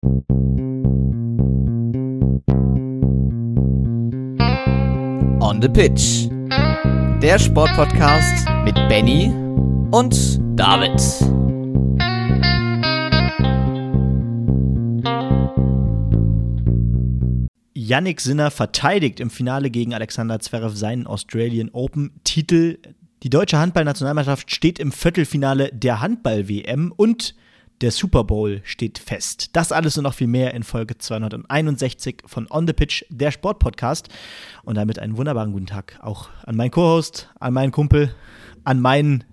On the Pitch. Der Sportpodcast mit Benny und David. Jannik Sinner verteidigt im Finale gegen Alexander Zverev seinen Australian Open-Titel. Die deutsche Handballnationalmannschaft steht im Viertelfinale der Handball-WM und der Super Bowl steht fest. Das alles und noch viel mehr in Folge 261 von On the Pitch, der Sportpodcast. Und damit einen wunderbaren guten Tag auch an meinen Co-Host, an meinen Kumpel, an meinen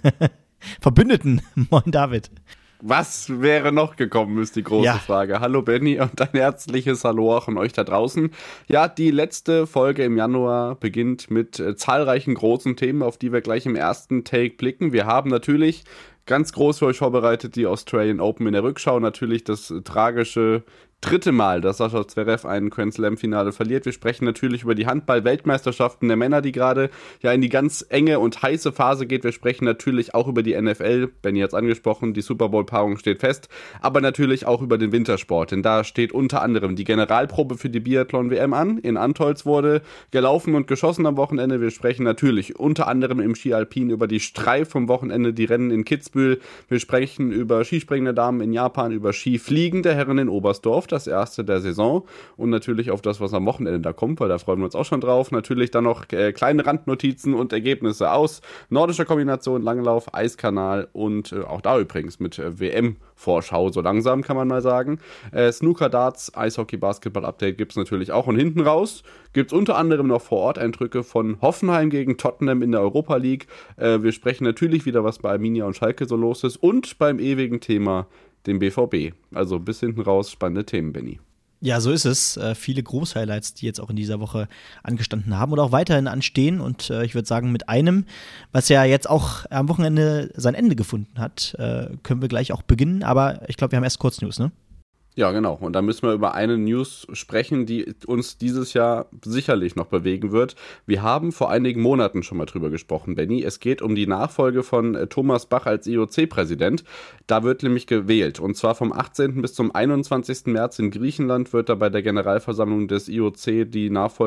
Verbündeten. Moin David. Was wäre noch gekommen, ist die große Frage. Hallo Benny und ein herzliches Hallo auch an euch da draußen. Ja, die letzte Folge im Januar beginnt mit zahlreichen großen Themen, auf die wir gleich im ersten Take blicken. Wir haben natürlich ganz groß für euch vorbereitet die Australian Open in der Rückschau. Natürlich das tragische dritte Mal, dass Sascha Zverev ein Grand Slam-Finale verliert. Wir sprechen natürlich über die Handball-Weltmeisterschaften der Männer, die gerade ja in die ganz enge und heiße Phase geht. Wir sprechen natürlich auch über die NFL. Benny hat es angesprochen, die Super Bowl-Paarung steht fest. Aber natürlich auch über den Wintersport, denn da steht unter anderem die Generalprobe für die Biathlon-WM an. In Antolz wurde gelaufen und geschossen am Wochenende. Wir sprechen natürlich unter anderem im Ski Alpin über die Streif vom Wochenende, die Rennen in Kitzbühel. Wir sprechen über Skispringen der Damen in Japan, über Skifliegen der Herren in Oberstdorf, das erste der Saison, und natürlich auf das, was am Wochenende da kommt, weil da freuen wir uns auch schon drauf. Natürlich dann noch kleine Randnotizen und Ergebnisse aus nordischer Kombination, Langlauf, Eiskanal und auch da übrigens mit WM-Vorschau, so langsam kann man mal sagen. Snooker, Darts, Eishockey, Basketball-Update gibt es natürlich auch, und hinten raus gibt es unter anderem noch vor Ort Eindrücke von Hoffenheim gegen Tottenham in der Europa League. Wir sprechen natürlich wieder, was bei Arminia und Schalke so los ist, und beim ewigen Thema dem BVB. Also bis hinten raus spannende Themen, Benny. Ja, so ist es. Viele Groß-Highlights, die jetzt auch in dieser Woche angestanden haben oder auch weiterhin anstehen. Und ich würde sagen, mit einem, was ja jetzt auch am Wochenende sein Ende gefunden hat, können wir gleich auch beginnen. Aber ich glaube, wir haben erst Kurznews, ne? Ja, genau. Und da müssen wir über eine News sprechen, die uns dieses Jahr sicherlich noch bewegen wird. Wir haben vor einigen Monaten schon mal drüber gesprochen, Benny. Es geht um die Nachfolge von Thomas Bach als IOC-Präsident. Da wird nämlich gewählt. Und zwar vom 18. bis zum 21. März in Griechenland wird da bei der Generalversammlung des IOC die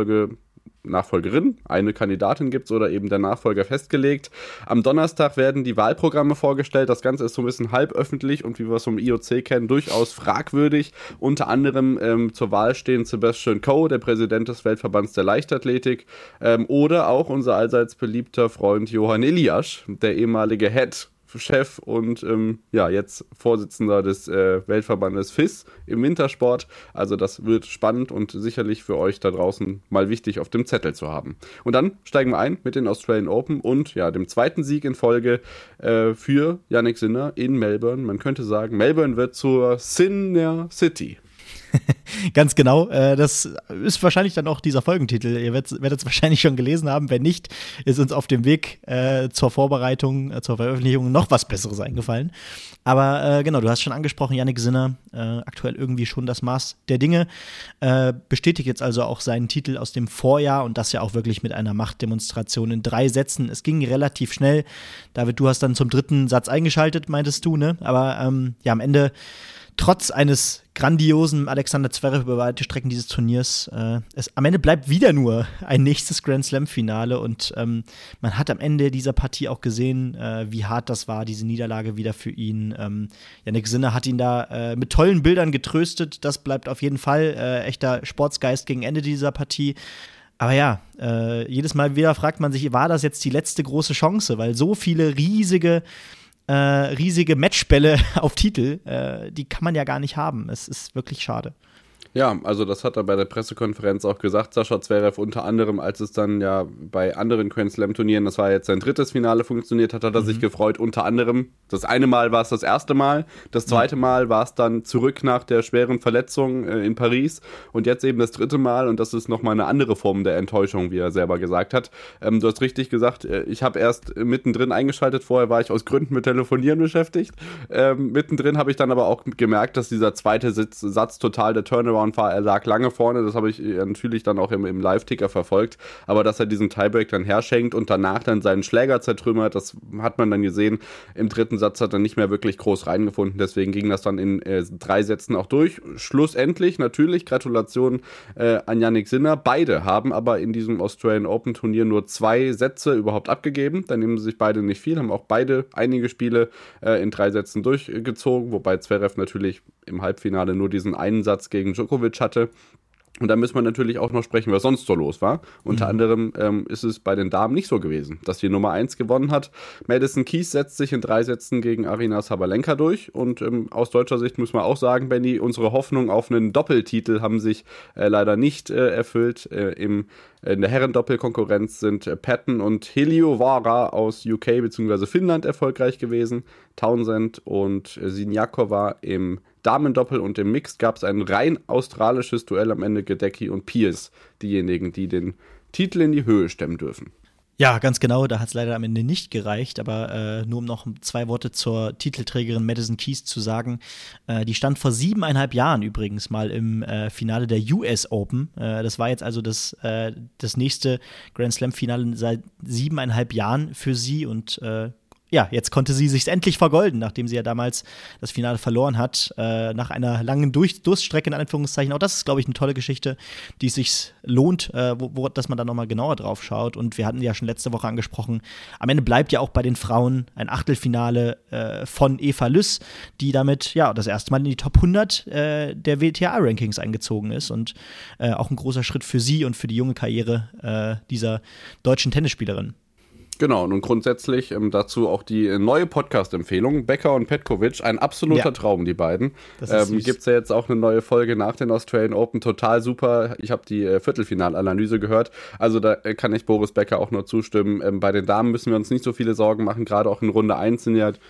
Nachfolgerin, eine Kandidatin gibt's oder eben der Nachfolger festgelegt. Am Donnerstag werden die Wahlprogramme vorgestellt. Das Ganze ist so ein bisschen halböffentlich und wie wir es vom IOC kennen, durchaus fragwürdig. Unter anderem zur Wahl stehen Sebastian Coe, der Präsident des Weltverbands der Leichtathletik, oder auch unser allseits beliebter Freund Johann Elias, der ehemalige Head-Chef und jetzt Vorsitzender des Weltverbandes FIS im Wintersport. Also das wird spannend und sicherlich für euch da draußen mal wichtig auf dem Zettel zu haben. Und dann steigen wir ein mit den Australian Open und dem zweiten Sieg in Folge für Jannik Sinner in Melbourne. Man könnte sagen, Melbourne wird zur Sinner City. Ganz genau, das ist wahrscheinlich dann auch dieser Folgentitel. Ihr werdet es wahrscheinlich schon gelesen haben. Wenn nicht, ist uns auf dem Weg zur Vorbereitung, zur Veröffentlichung noch was Besseres eingefallen. Aber genau, du hast schon angesprochen, Jannik Sinner, aktuell irgendwie schon das Maß der Dinge, bestätigt jetzt also auch seinen Titel aus dem Vorjahr und das ja auch wirklich mit einer Machtdemonstration in 3 Sätzen. Es ging relativ schnell. David, du hast dann zum 3. Satz eingeschaltet, meintest du, ne? Aber am Ende trotz eines grandiosen Alexander Zverev über weite Strecken dieses Turniers, am Ende bleibt wieder nur ein nächstes Grand Slam-Finale und man hat am Ende dieser Partie auch gesehen, wie hart das war, diese Niederlage wieder für ihn. Jannik Sinner hat ihn da mit tollen Bildern getröstet, das bleibt auf jeden Fall echter Sportsgeist gegen Ende dieser Partie. Aber ja, jedes Mal wieder fragt man sich, war das jetzt die letzte große Chance, weil so viele riesige Matchbälle auf Titel, die kann man ja gar nicht haben. Es ist wirklich schade. Ja, also das hat er bei der Pressekonferenz auch gesagt, Sascha Zverev, unter anderem, als es dann ja bei anderen Grand Slam Turnieren, das war jetzt sein 3. Finale, funktioniert hat, hat er sich gefreut, unter anderem, das eine Mal war es das erste Mal, das zweite Mal war es dann zurück nach der schweren Verletzung in Paris und jetzt eben das 3. Mal und das ist nochmal eine andere Form der Enttäuschung, wie er selber gesagt hat. Du hast richtig gesagt, ich habe erst mittendrin eingeschaltet, vorher war ich aus Gründen mit Telefonieren beschäftigt. Mittendrin habe ich dann aber auch gemerkt, dass dieser zweite Satz total der Turnaround verloren, er lag lange vorne, das habe ich natürlich dann auch im Live-Ticker verfolgt, aber dass er diesen Tiebreak dann herschenkt und danach dann seinen Schläger zertrümmert, das hat man dann gesehen. Im dritten Satz hat er nicht mehr wirklich groß reingefunden, deswegen ging das dann in 3 Sätzen auch durch. Schlussendlich natürlich, Gratulation an Jannik Sinner. Beide haben aber in diesem Australian Open Turnier nur 2 Sätze überhaupt abgegeben, da nehmen sie sich beide nicht viel, haben auch beide einige Spiele in 3 Sätzen durchgezogen, wobei Zverev natürlich im Halbfinale nur diesen einen Satz gegen Djokovic hatte. Und da müssen wir natürlich auch noch sprechen, was sonst so los war. Unter anderem ist es bei den Damen nicht so gewesen, dass die Nummer 1 gewonnen hat. Madison Keys setzt sich in 3 Sätzen gegen Aryna Sabalenka durch. Und aus deutscher Sicht muss man auch sagen, Benny, unsere Hoffnung auf einen Doppeltitel haben sich leider nicht erfüllt. In der Herrendoppelkonkurrenz sind Patton und Heliovara aus UK bzw. Finnland erfolgreich gewesen. Townsend und Siniakova im Damendoppel und im Mixed gab es ein rein australisches Duell am Ende, Gedecki und Pierce, diejenigen, die den Titel in die Höhe stemmen dürfen. Ja, ganz genau, da hat es leider am Ende nicht gereicht, aber nur um noch 2 Worte zur Titelträgerin Madison Keys zu sagen, die stand vor 7,5 Jahren übrigens mal im Finale der US Open. Das war jetzt also das nächste Grand Slam-Finale seit 7,5 Jahren für sie und ja, jetzt konnte sie sich endlich vergolden, nachdem sie ja damals das Finale verloren hat, nach einer langen Durststrecke in Anführungszeichen. Auch das ist, glaube ich, eine tolle Geschichte, die es sich lohnt, dass man da nochmal genauer drauf schaut. Und wir hatten ja schon letzte Woche angesprochen, am Ende bleibt ja auch bei den Frauen ein Achtelfinale von Eva Lüss, die damit ja das erste Mal in die Top 100 der WTA-Rankings eingezogen ist. Und auch ein großer Schritt für sie und für die junge Karriere dieser deutschen Tennisspielerin. Genau, und grundsätzlich dazu auch die neue Podcast-Empfehlung. Becker und Petkovic, ein absoluter Traum, die beiden. Gibt es ja jetzt auch eine neue Folge nach den Australian Open, total super. Ich habe die Viertelfinalanalyse gehört, also da kann ich Boris Becker auch nur zustimmen. Bei den Damen müssen wir uns nicht so viele Sorgen machen, gerade auch in Runde 1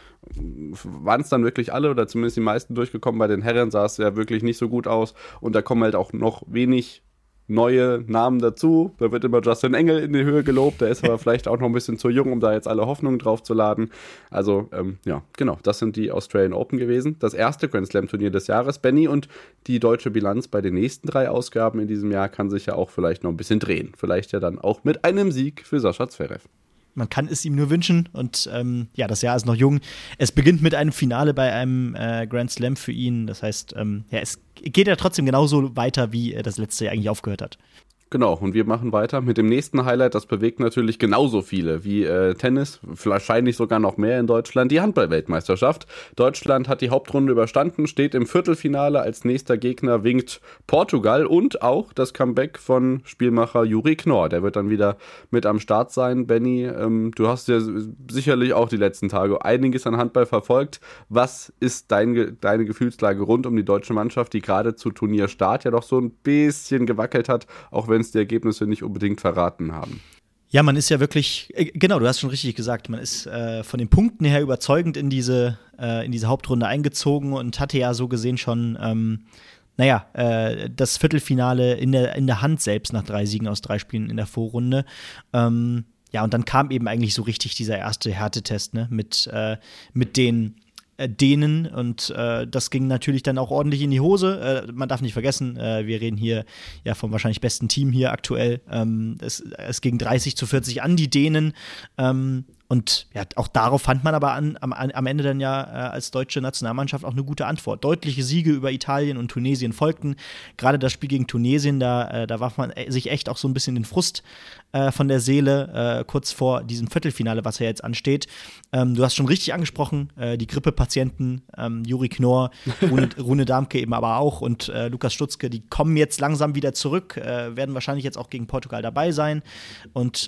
waren es dann wirklich alle oder zumindest die meisten durchgekommen. Bei den Herren sah es ja wirklich nicht so gut aus und da kommen halt auch noch wenig neue Namen dazu. Da wird immer Justin Engel in die Höhe gelobt, der ist aber vielleicht auch noch ein bisschen zu jung, um da jetzt alle Hoffnungen drauf zu laden. Also, ja, genau, das sind die Australian Open gewesen. Das erste Grand Slam Turnier des Jahres, Benny, und die deutsche Bilanz bei den nächsten 3 Ausgaben in diesem Jahr kann sich ja auch vielleicht noch ein bisschen drehen. Vielleicht ja dann auch mit einem Sieg für Sascha Zverev. Man kann es ihm nur wünschen und ja, das Jahr ist noch jung. Es beginnt mit einem Finale bei einem Grand Slam für ihn. Das heißt, ja, es geht ja trotzdem genauso weiter, wie das letzte Jahr eigentlich aufgehört hat. Genau, und wir machen weiter mit dem nächsten Highlight. Das bewegt natürlich genauso viele wie Tennis, wahrscheinlich sogar noch mehr in Deutschland, die Handball-Weltmeisterschaft. Deutschland hat die Hauptrunde überstanden, steht im Viertelfinale. Als nächster Gegner winkt Portugal und auch das Comeback von Spielmacher Juri Knorr. Der wird dann wieder mit am Start sein. Benny, du hast ja sicherlich auch die letzten Tage einiges an Handball verfolgt. Was ist deine Gefühlslage rund um die deutsche Mannschaft, die gerade zu Turnierstart ja doch so ein bisschen gewackelt hat, auch wenn es die Ergebnisse nicht unbedingt verraten haben? Ja, man ist ja wirklich, genau, du hast schon richtig gesagt, man ist von den Punkten her überzeugend in diese Hauptrunde eingezogen und hatte ja so gesehen schon, das Viertelfinale in der Hand selbst nach 3 Siegen aus 3 Spielen in der Vorrunde. Ja, und dann kam eben eigentlich so richtig dieser erste Härtetest, ne, mit den Dänen und das ging natürlich dann auch ordentlich in die Hose. Man darf nicht vergessen, wir reden hier ja vom wahrscheinlich besten Team hier aktuell. Es ging 30-40 an die Dänen und ja, auch darauf fand man aber am Ende dann ja als deutsche Nationalmannschaft auch eine gute Antwort. Deutliche Siege über Italien und Tunesien folgten. Gerade das Spiel gegen Tunesien, da warf man sich echt auch so ein bisschen den Frust von der Seele, kurz vor diesem Viertelfinale, was ja jetzt ansteht. Du hast schon richtig angesprochen, die Grippepatienten, Juri Knorr, Rune Damke eben aber auch und Lukas Stutzke, die kommen jetzt langsam wieder zurück, werden wahrscheinlich jetzt auch gegen Portugal dabei sein. Und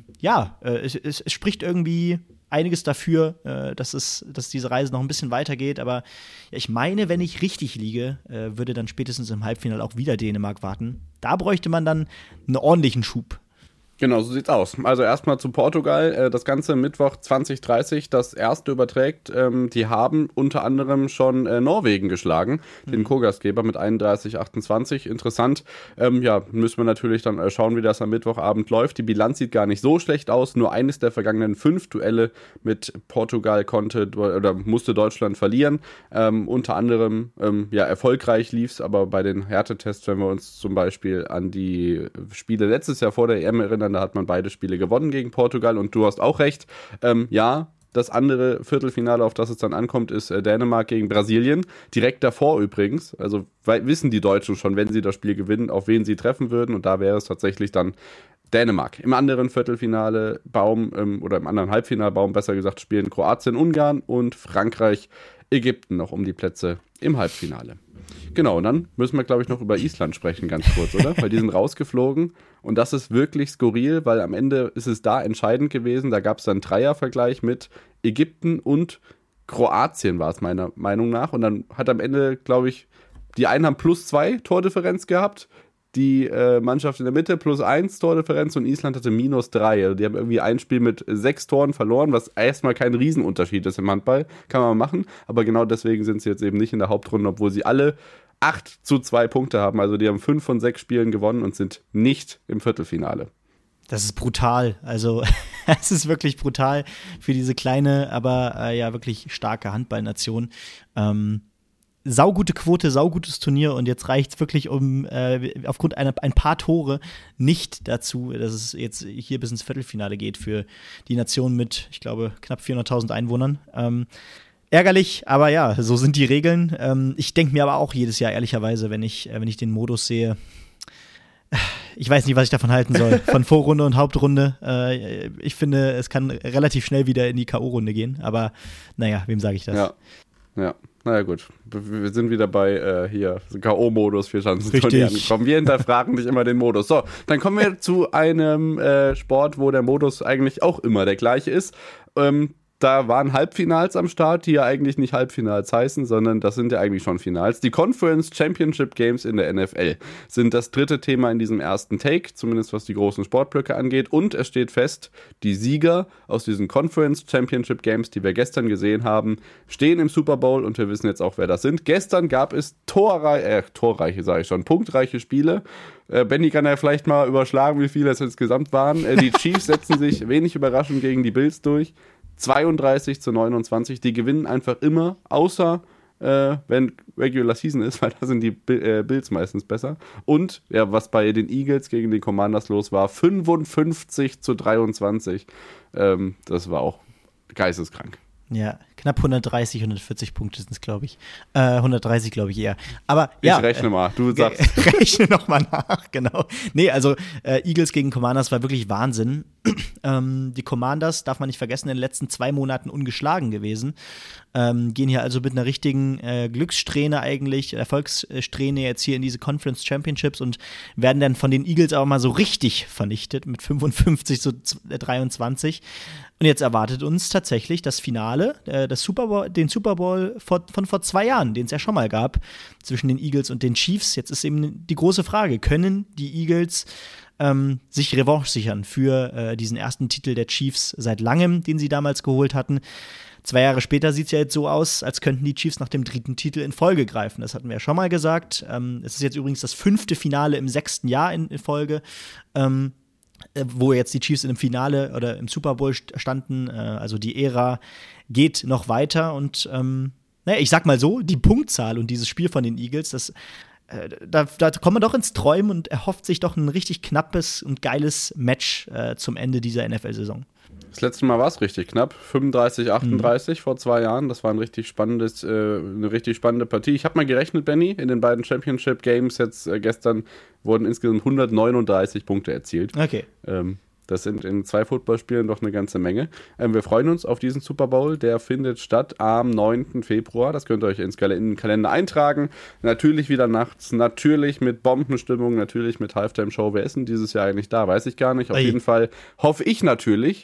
es spricht irgendwie einiges dafür, dass diese Reise noch ein bisschen weitergeht. Aber ja, ich meine, wenn ich richtig liege, würde dann spätestens im Halbfinale auch wieder Dänemark warten. Da bräuchte man dann einen ordentlichen Schub. Genau, so sieht's aus. Also erstmal zu Portugal. Das Ganze Mittwoch 20:30, das erste überträgt. Die haben unter anderem schon Norwegen geschlagen, den Co-Gastgeber mit 31:28. Interessant. Müssen wir natürlich dann schauen, wie das am Mittwochabend läuft. Die Bilanz sieht gar nicht so schlecht aus. Nur eines der vergangenen 5 Duelle mit Portugal musste Deutschland verlieren. Unter anderem erfolgreich lief's, aber bei den Härtetests, wenn wir uns zum Beispiel an die Spiele letztes Jahr vor der EM erinnern, da hat man beide Spiele gewonnen gegen Portugal und du hast auch recht. Das andere Viertelfinale, auf das es dann ankommt, ist Dänemark gegen Brasilien. Direkt davor übrigens, also wissen die Deutschen schon, wenn sie das Spiel gewinnen, auf wen sie treffen würden, und da wäre es tatsächlich dann Dänemark. Im anderen Viertelfinale oder im anderen Halbfinalbaum, besser gesagt, spielen Kroatien, Ungarn und Frankreich, Ägypten noch um die Plätze im Halbfinale. Genau, und dann müssen wir, glaube ich, noch über Island sprechen, ganz kurz, oder? Weil die sind rausgeflogen und das ist wirklich skurril, weil am Ende ist es da entscheidend gewesen. Da gab es dann einen Dreiervergleich mit Ägypten und Kroatien, war es meiner Meinung nach. Und dann hat am Ende, glaube ich, die einen haben +2 Tordifferenz gehabt, die Mannschaft in der Mitte +1 Tordifferenz und Island hatte -3. Also die haben irgendwie ein Spiel mit 6 Toren verloren, was erstmal kein Riesenunterschied ist im Handball. Kann man machen, aber genau deswegen sind sie jetzt eben nicht in der Hauptrunde, obwohl sie alle 8:2 Punkte haben. Also die haben 5 von 6 Spielen gewonnen und sind nicht im Viertelfinale. Das ist brutal. Also es ist wirklich brutal für diese kleine, aber wirklich starke Handballnation. Saugute Quote, saugutes Turnier, und jetzt reicht es wirklich aufgrund ein paar Tore nicht dazu, dass es jetzt hier bis ins Viertelfinale geht für die Nation mit, ich glaube, knapp 400.000 Einwohnern. Ärgerlich, aber ja, so sind die Regeln. Ich denke mir aber auch jedes Jahr ehrlicherweise, wenn ich den Modus sehe, ich weiß nicht, was ich davon halten soll, von Vorrunde und Hauptrunde. Ich finde, es kann relativ schnell wieder in die K.O.-Runde gehen, aber naja, wem sage ich das? Ja, naja gut. Wir sind wieder bei K.O.-Modus für Schanzenturnier angekommen. Wir hinterfragen nicht immer den Modus. So, dann kommen wir zu einem Sport, wo der Modus eigentlich auch immer der gleiche ist. Da waren Halbfinals am Start, die ja eigentlich nicht Halbfinals heißen, sondern das sind ja eigentlich schon Finals. Die Conference Championship Games in der NFL sind das dritte Thema in diesem ersten Take, zumindest was die großen Sportblöcke angeht. Und es steht fest, die Sieger aus diesen Conference Championship Games, die wir gestern gesehen haben, stehen im Super Bowl, und wir wissen jetzt auch, wer das sind. Gestern gab es punktreiche Spiele. Benny kann ja vielleicht mal überschlagen, wie viele es insgesamt waren. Die Chiefs setzen sich wenig überraschend gegen die Bills durch. 32:29, die gewinnen einfach immer, außer wenn Regular Season ist, weil da sind die Bills meistens besser. Und was bei den Eagles gegen die Commanders los war, 55:23. Das war auch geisteskrank. Ja, knapp 140 Punkte sind es, glaube ich. 130, glaube ich, eher. Aber ja. Ich rechne mal, du sagst. Rechne nochmal nach, genau. Nee, also Eagles gegen Commanders war wirklich Wahnsinn. Die Commanders, darf man nicht vergessen, in den letzten 2 Monaten ungeschlagen gewesen. Gehen hier also mit einer richtigen Glückssträhne eigentlich, Erfolgssträhne jetzt hier in diese Conference Championships und werden dann von den Eagles aber mal so richtig vernichtet mit 55:23. Und jetzt erwartet uns tatsächlich das Finale, den Super Bowl von vor 2 Jahren, den es ja schon mal gab, zwischen den Eagles und den Chiefs. Jetzt ist eben die große Frage, können die Eagles sich Revanche sichern für diesen ersten Titel der Chiefs seit langem, den sie damals geholt hatten? 2 Jahre später sieht es ja jetzt so aus, als könnten die Chiefs nach dem 3. Titel in Folge greifen. Das hatten wir ja schon mal gesagt. Es ist jetzt übrigens das 5. Finale im 6. Jahr in Folge, wo jetzt die Chiefs in einem Finale oder im Super Bowl standen. Also die Ära geht noch weiter. Und ich sag mal so, die Punktzahl und dieses Spiel von den Eagles, da kommt man doch ins Träumen und erhofft sich doch ein richtig knappes und geiles Match zum Ende dieser NFL-Saison. Das letzte Mal war es richtig knapp, 35:38 vor 2 Jahren. Das war eine richtig spannende Partie. Ich habe mal gerechnet, Benny, in den beiden Championship Games jetzt gestern wurden insgesamt 139 Punkte erzielt. Okay. Das sind in 2 Footballspielen doch eine ganze Menge. Wir freuen uns auf diesen Super Bowl. Der findet statt am 9. Februar. Das könnt ihr euch in den Kalender eintragen. Natürlich wieder nachts, natürlich mit Bombenstimmung, natürlich mit Halftime-Show. Wer ist denn dieses Jahr eigentlich da? Weiß ich gar nicht. Auf jeden Fall hoffe ich natürlich,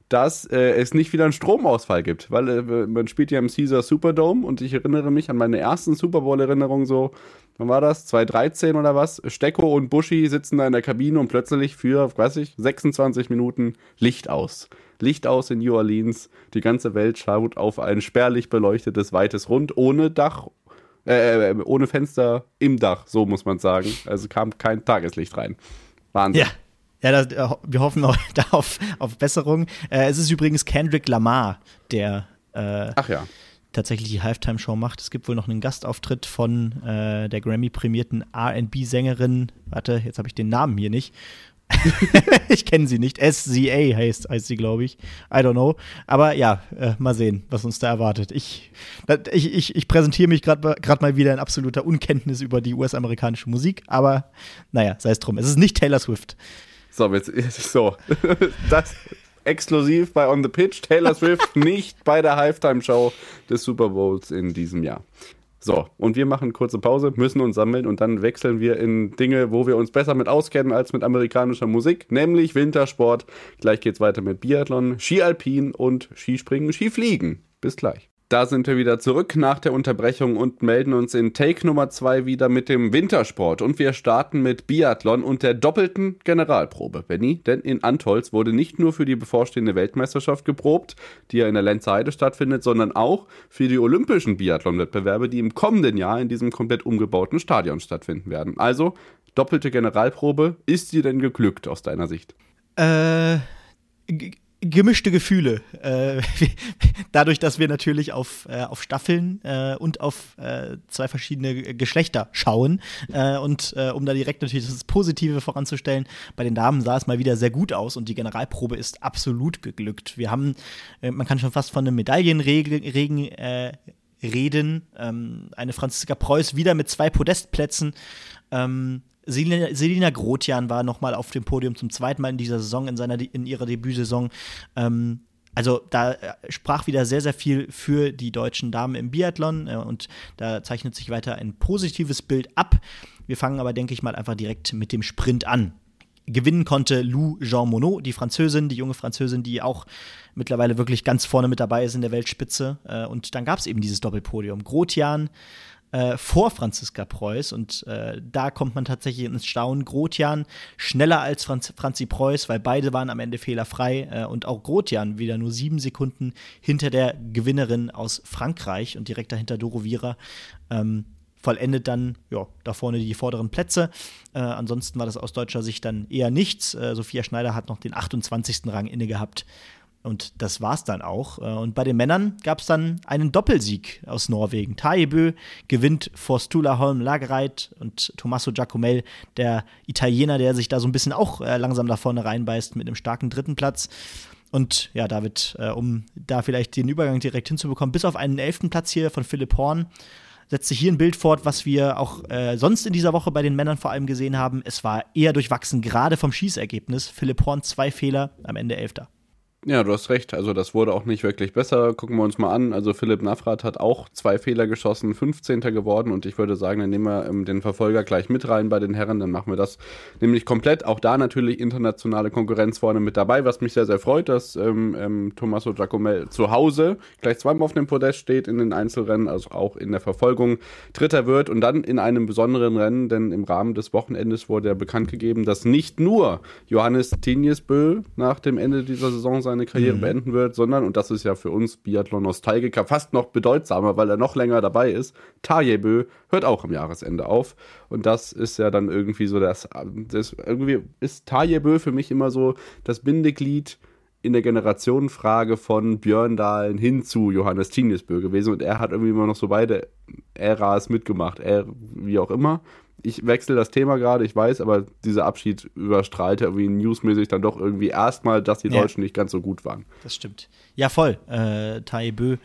dass es nicht wieder einen Stromausfall gibt, weil man spielt ja im Caesar Superdome und ich erinnere mich an meine ersten Super Bowl-Erinnerungen so, wann war das? 2013 oder was? Stecko und Buschi sitzen da in der Kabine und plötzlich für, 26 Minuten Licht aus. Licht aus in New Orleans, die ganze Welt schaut auf ein spärlich beleuctetes, weites Rund, ohne Dach, ohne Fenster im Dach, so muss man sagen. Also kam kein Tageslicht rein. Wahnsinn. Ja, wir hoffen noch da auf Besserung. Es ist übrigens Kendrick Lamar, der tatsächlich die Halftime-Show macht. Es gibt wohl noch einen Gastauftritt von der Grammy-prämierten R&B-Sängerin. Warte, jetzt habe ich den Namen hier nicht. Ich kenne sie nicht. SZA heißt sie, glaube ich. I don't know. Aber ja, mal sehen, was uns da erwartet. Ich präsentiere mich gerade mal wieder in absoluter Unkenntnis über die US-amerikanische Musik. Aber naja, sei es drum. Es ist nicht Taylor Swift. So, das exklusiv bei On the Pitch. Taylor Swift nicht bei der Halftime-Show des Super Bowls in diesem Jahr. So, und wir machen kurze Pause, müssen uns sammeln und dann wechseln wir in Dinge, wo wir uns besser mit auskennen als mit amerikanischer Musik, nämlich Wintersport. Gleich geht's weiter mit Biathlon, Ski-Alpin und Skispringen, Skifliegen. Bis gleich. Da sind wir wieder zurück nach der Unterbrechung und melden uns in Take Nummer 2 wieder mit dem Wintersport. Und wir starten mit Biathlon und der doppelten Generalprobe, Benni. Denn in Antholz wurde nicht nur für die bevorstehende Weltmeisterschaft geprobt, die ja in der Lenzer Heide stattfindet, sondern auch für die olympischen Biathlon-Wettbewerbe, die im kommenden Jahr in diesem komplett umgebauten Stadion stattfinden werden. Also, doppelte Generalprobe. Ist sie denn geglückt aus deiner Sicht? Gemischte Gefühle. Dadurch, dass wir natürlich auf Staffeln und auf zwei verschiedene Geschlechter schauen. Und um da direkt natürlich das Positive voranzustellen, bei den Damen sah es mal wieder sehr gut aus und die Generalprobe ist absolut geglückt. Wir haben, man kann schon fast von einem Medaillenregen reden. Eine Franziska Preuß wieder mit 2 Podestplätzen. Selina Grotian war nochmal auf dem Podium zum zweiten Mal in dieser Saison, in ihrer Debütsaison. Also da sprach wieder sehr, sehr viel für die deutschen Damen im Biathlon und da zeichnet sich weiter ein positives Bild ab. Wir fangen aber, denke ich mal, einfach direkt mit dem Sprint an. Gewinnen konnte Lou Jean Monod, die Französin, die junge Französin, die auch mittlerweile wirklich ganz vorne mit dabei ist in der Weltspitze. Und dann gab es eben dieses Doppelpodium. Grotian vor Franziska Preuß und da kommt man tatsächlich ins Staunen. Grotian schneller als Franzi Preuß, weil beide waren am Ende fehlerfrei und auch Grotian wieder nur 7 Sekunden hinter der Gewinnerin aus Frankreich und direkt dahinter Doro Vira vollendet dann da vorne die vorderen Plätze. Ansonsten war das aus deutscher Sicht dann eher nichts. Sophia Schneider hat noch den 28. Rang inne gehabt. Und das war's dann auch. Und bei den Männern gab es dann einen Doppelsieg aus Norwegen. Tarjei Bø gewinnt vor Sturla Holm Lagereit und Tommaso Giacomel, der Italiener, der sich da so ein bisschen auch langsam da vorne reinbeißt mit einem starken 3. Platz. Und ja, David, um da vielleicht den Übergang direkt hinzubekommen, bis auf einen 11. Platz hier von Philipp Horn, setzt sich hier ein Bild fort, was wir auch sonst in dieser Woche bei den Männern vor allem gesehen haben. Es war eher durchwachsen, gerade vom Schießergebnis. Philipp Horn 2 Fehler, am Ende 11. Ja, du hast recht. Also das wurde auch nicht wirklich besser. Gucken wir uns mal an. Also Philipp Navrat hat auch 2 Fehler geschossen, 15. geworden. Und ich würde sagen, dann nehmen wir den Verfolger gleich mit rein bei den Herren. Dann machen wir das nämlich komplett. Auch da natürlich internationale Konkurrenz vorne mit dabei, was mich sehr, sehr freut, dass Tommaso Giacomel zu Hause gleich zweimal auf dem Podest steht in den Einzelrennen, also auch in der Verfolgung Dritter wird. Und dann in einem besonderen Rennen, denn im Rahmen des Wochenendes wurde ja bekannt gegeben, dass nicht nur Johannes Tinjesbø nach dem Ende dieser Saison seine Karriere beenden wird, sondern, und das ist ja für uns Biathlon-Nostalgiker fast noch bedeutsamer, weil er noch länger dabei ist, Tarjei Bø hört auch am Jahresende auf. Und das ist ja dann irgendwie so irgendwie ist Tarjei Bø für mich immer so das Bindeglied in der Generationenfrage von Björn Dahlen hin zu Johannes Tinjesbø gewesen. Und er hat irgendwie immer noch so beide Äras mitgemacht, wie auch immer. Ich wechsle das Thema gerade, ich weiß, aber dieser Abschied überstrahlte irgendwie newsmäßig dann doch irgendwie erstmal, dass die Deutschen nicht ganz so gut waren. Das stimmt. Ja, voll. Tarjei Bø,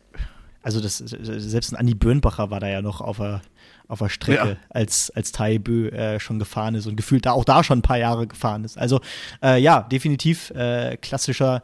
also selbst ein Andi Böhnbacher war da ja noch auf der Strecke, als Tarjei Bø schon gefahren ist und gefühlt auch da schon ein paar Jahre gefahren ist. Also definitiv klassischer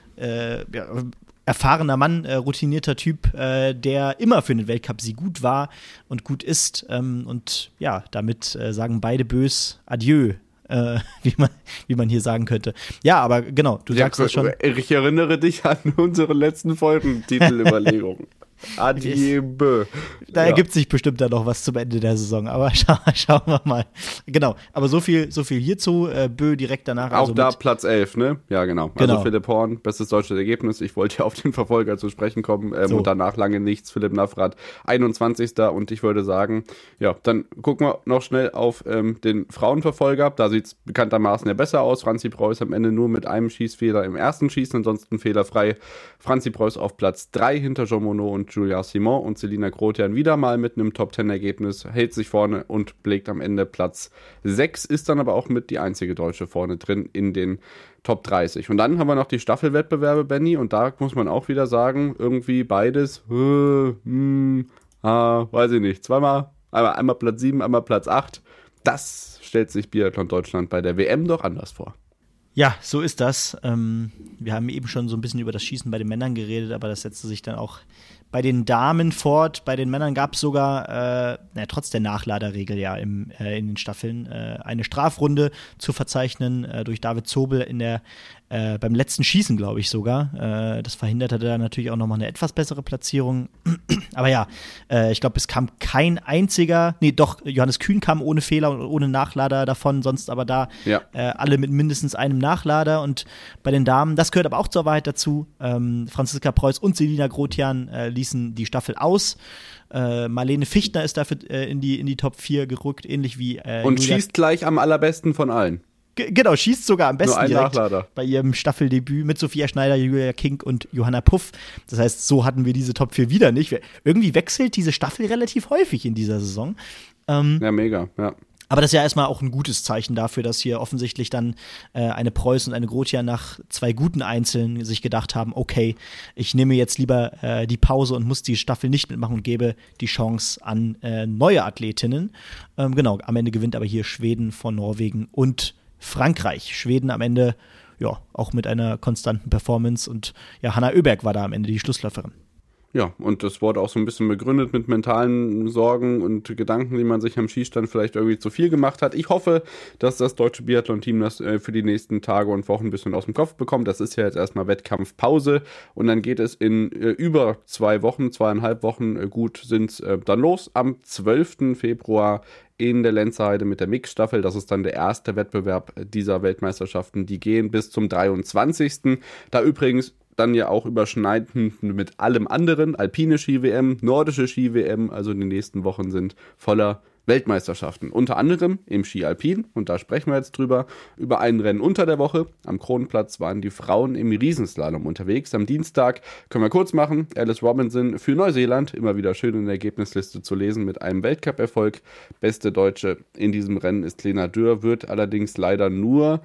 erfahrener Mann, routinierter Typ, der immer für den Weltcup-Sieg gut war und gut ist. Und ja, damit sagen beide Bös Adieu wie man hier sagen könnte. Ja, aber genau, du sagst das schon. Ich erinnere dich an unsere letzten Folgentitelüberlegungen. Adieu. Da ergibt sich bestimmt dann noch was zum Ende der Saison, aber schauen wir mal. Genau, aber so viel hierzu. Bö direkt danach. Auch also da Platz 11, ne? Ja, genau. Also Philipp Horn, bestes deutsches Ergebnis. Ich wollte ja auf den Verfolger zu sprechen kommen und danach lange nichts. Philipp Navrat, 21. Und ich würde sagen, ja, dann gucken wir noch schnell auf den Frauenverfolger. Da sieht es bekanntermaßen ja besser aus. Franzi Preuß am Ende nur mit einem Schießfehler im ersten Schießen, ansonsten fehlerfrei. Franzi Preuß auf Platz 3 hinter Jean Monod und Julia Simon und Selina Grotian wieder mal mit einem Top-10-Ergebnis, hält sich vorne und belegt am Ende Platz 6, ist dann aber auch mit die einzige Deutsche vorne drin in den Top 30. Und dann haben wir noch die Staffelwettbewerbe, Benny, und da muss man auch wieder sagen, irgendwie beides, weiß ich nicht, einmal Platz 7, einmal Platz 8, das stellt sich Biathlon Deutschland bei der WM doch anders vor. Ja, so ist das. Wir haben eben schon so ein bisschen über das Schießen bei den Männern geredet, aber das setzte sich dann auch bei den Damen fort. Bei den Männern gab es sogar, trotz der Nachladerregel ja in den Staffeln, eine Strafrunde zu verzeichnen durch David Zobel beim letzten Schießen, glaube ich sogar. Das verhinderte dann natürlich auch nochmal eine etwas bessere Platzierung. Aber ja, ich glaube, es kam kein einziger, Johannes Kühn kam ohne Fehler und ohne Nachlader davon, sonst aber da alle mit mindestens einem Nachlader. Und bei den Damen, das gehört aber auch zur Wahrheit dazu, Franziska Preuß und Selina Grotian ließen die Staffel aus. Marlene Fichtner ist dafür in die Top 4 gerückt, ähnlich wie und Julia schießt gleich am allerbesten von allen. Genau, schießt sogar am besten direkt Nachlader bei ihrem Staffeldebüt mit Sophia Schneider, Julia King und Johanna Puff. Das heißt, so hatten wir diese Top 4 wieder nicht. Irgendwie wechselt diese Staffel relativ häufig in dieser Saison. Ja, mega, ja. Aber das ist ja erstmal auch ein gutes Zeichen dafür, dass hier offensichtlich dann eine Preuß und eine Grotian nach 2 guten Einzeln sich gedacht haben, okay, ich nehme jetzt lieber die Pause und muss die Staffel nicht mitmachen und gebe die Chance an neue Athletinnen. Genau, am Ende gewinnt aber hier Schweden von Norwegen und Frankreich. Schweden am Ende, ja, auch mit einer konstanten Performance und ja, Hanna Öberg war da am Ende die Schlussläuferin. Ja, und das wurde auch so ein bisschen begründet mit mentalen Sorgen und Gedanken, die man sich am Schießstand vielleicht irgendwie zu viel gemacht hat. Ich hoffe, dass das deutsche Biathlon-Team das für die nächsten Tage und Wochen ein bisschen aus dem Kopf bekommt. Das ist ja jetzt erstmal Wettkampfpause und dann geht es in über 2 Wochen, 2,5 Wochen gut sind's dann los. Am 12. Februar in der Lenzerheide mit der Mixstaffel. Das ist dann der erste Wettbewerb dieser Weltmeisterschaften. Die gehen bis zum 23. Da übrigens dann ja auch überschneidend mit allem anderen, alpine Ski-WM, nordische Ski-WM, also die nächsten Wochen sind voller Weltmeisterschaften. Unter anderem im Ski Alpin, und da sprechen wir jetzt drüber, über ein Rennen unter der Woche. Am Kronplatz waren die Frauen im Riesenslalom unterwegs. Am Dienstag können wir kurz machen. Alice Robinson für Neuseeland, immer wieder schön in der Ergebnisliste zu lesen, mit einem Weltcup-Erfolg. Beste Deutsche in diesem Rennen ist Lena Dürr, wird allerdings leider nur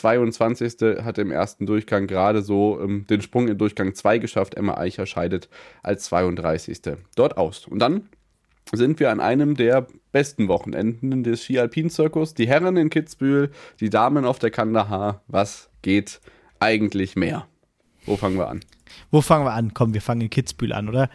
22. hat im ersten Durchgang gerade so den Sprung in Durchgang 2 geschafft. Emma Eicher scheidet als 32. dort aus. Und dann sind wir an einem der besten Wochenenden des Ski-Alpin-Zirkus. Die Herren in Kitzbühel, die Damen auf der Kandahar. Was geht eigentlich mehr? Wo fangen wir an? Komm, wir fangen in Kitzbühel an, oder?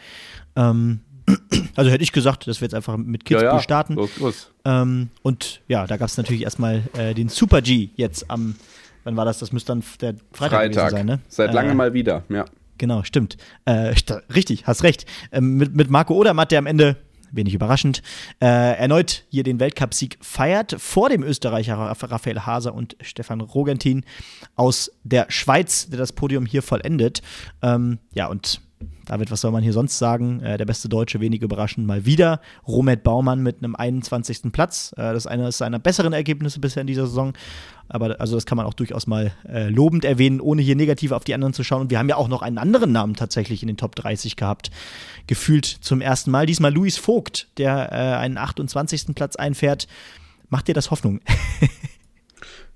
Also hätte ich gesagt, dass wir jetzt einfach mit Kitzbühel starten. Los. Und ja, da gab es natürlich erstmal den Super G jetzt wann war das? Das müsste dann der Freitag gewesen sein, ne? Seit langem mal wieder, ja. Genau, stimmt. Richtig, hast recht. Mit Marco Odermatt, der am Ende, wenig überraschend, erneut hier den Weltcupsieg feiert, vor dem Österreicher Raphael Haser und Stefan Rogentin aus der Schweiz, der das Podium hier vollendet. Ja, und David, was soll man hier sonst sagen? Der beste Deutsche, wenig überraschend, mal wieder. Romet Baumann mit einem 21. Platz. Das ist eines seiner besseren Ergebnisse bisher in dieser Saison. Aber also das kann man auch durchaus mal lobend erwähnen, ohne hier negativ auf die anderen zu schauen. Und wir haben ja auch noch einen anderen Namen tatsächlich in den Top 30 gehabt. Gefühlt zum ersten Mal. Diesmal Luis Vogt, der einen 28. Platz einfährt. Macht dir das Hoffnung?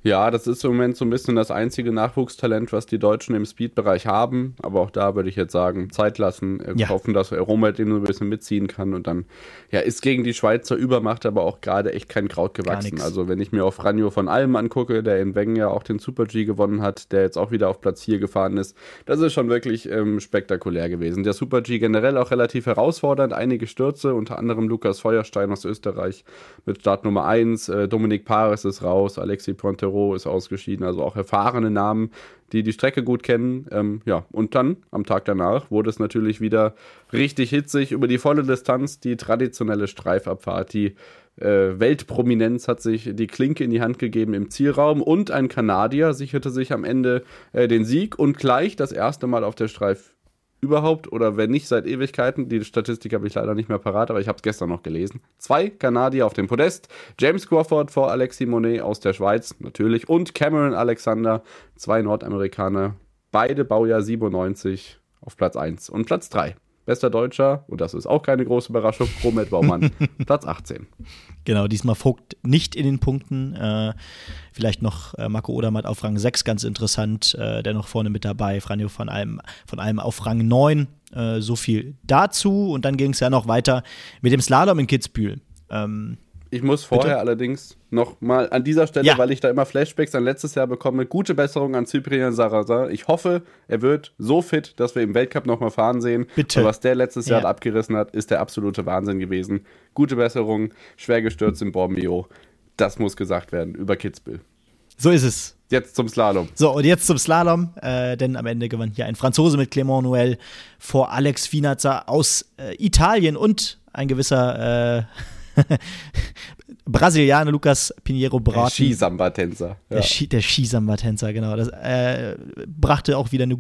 Ja, das ist im Moment so ein bisschen das einzige Nachwuchstalent, was die Deutschen im Speed-Bereich haben. Aber auch da würde ich jetzt sagen, Zeit lassen, hoffen, dass Romet den so ein bisschen mitziehen kann. Und dann ist gegen die Schweizer Übermacht aber auch gerade echt kein Kraut gewachsen. Also wenn ich mir auf Franjo von Alm angucke, der in Wengen ja auch den Super-G gewonnen hat, der jetzt auch wieder auf Platz 4 gefahren ist, das ist schon wirklich spektakulär gewesen. Der Super-G generell auch relativ herausfordernd, einige Stürze, unter anderem Lukas Feuerstein aus Österreich mit Startnummer 1, Dominik Paris ist raus, Alexis Pontero ist ausgeschieden, also auch erfahrene Namen, die Strecke gut kennen. Und dann, am Tag danach, wurde es natürlich wieder richtig hitzig über die volle Distanz, die traditionelle Streifabfahrt, die Weltprominenz hat sich die Klinke in die Hand gegeben im Zielraum und ein Kanadier sicherte sich am Ende den Sieg und gleich das erste Mal auf der Streif überhaupt oder wenn nicht seit Ewigkeiten. Die Statistik habe ich leider nicht mehr parat, aber ich habe es gestern noch gelesen. 2 Kanadier auf dem Podest. James Crawford vor Alexis Monet aus der Schweiz natürlich und Cameron Alexander, 2 Nordamerikaner, beide Baujahr 97 auf Platz 1 und Platz 3. Bester Deutscher, und das ist auch keine große Überraschung, Romet Baumann, Platz 18. Genau, diesmal Vogt nicht in den Punkten. Vielleicht noch Marco Odermatt auf Rang 6, ganz interessant, der noch vorne mit dabei. Franjo von Alm auf Rang 9. So viel dazu. Und dann ging es ja noch weiter mit dem Slalom in Kitzbühel. Ich muss vorher allerdings noch mal an dieser Stelle, weil ich da immer Flashbacks an letztes Jahr bekomme, gute Besserung an Cyprien Sarrazin. Ich hoffe, er wird so fit, dass wir im Weltcup noch mal fahren sehen. Bitte. Und was der letztes Jahr abgerissen hat, ist der absolute Wahnsinn gewesen. Gute Besserung, schwer gestürzt in Bormio. Das muss gesagt werden über Kitzbühel. So ist es. Jetzt zum Slalom. So, und jetzt zum Slalom, denn am Ende gewann hier ein Franzose mit Clément Noël vor Alex Vinazza aus Italien und ein gewisser Brasilianer Lucas Pinheiro Braten. Der Skisamba-Tänzer. Ja. Der Skisamba-Tänzer, genau. Das brachte auch wieder ein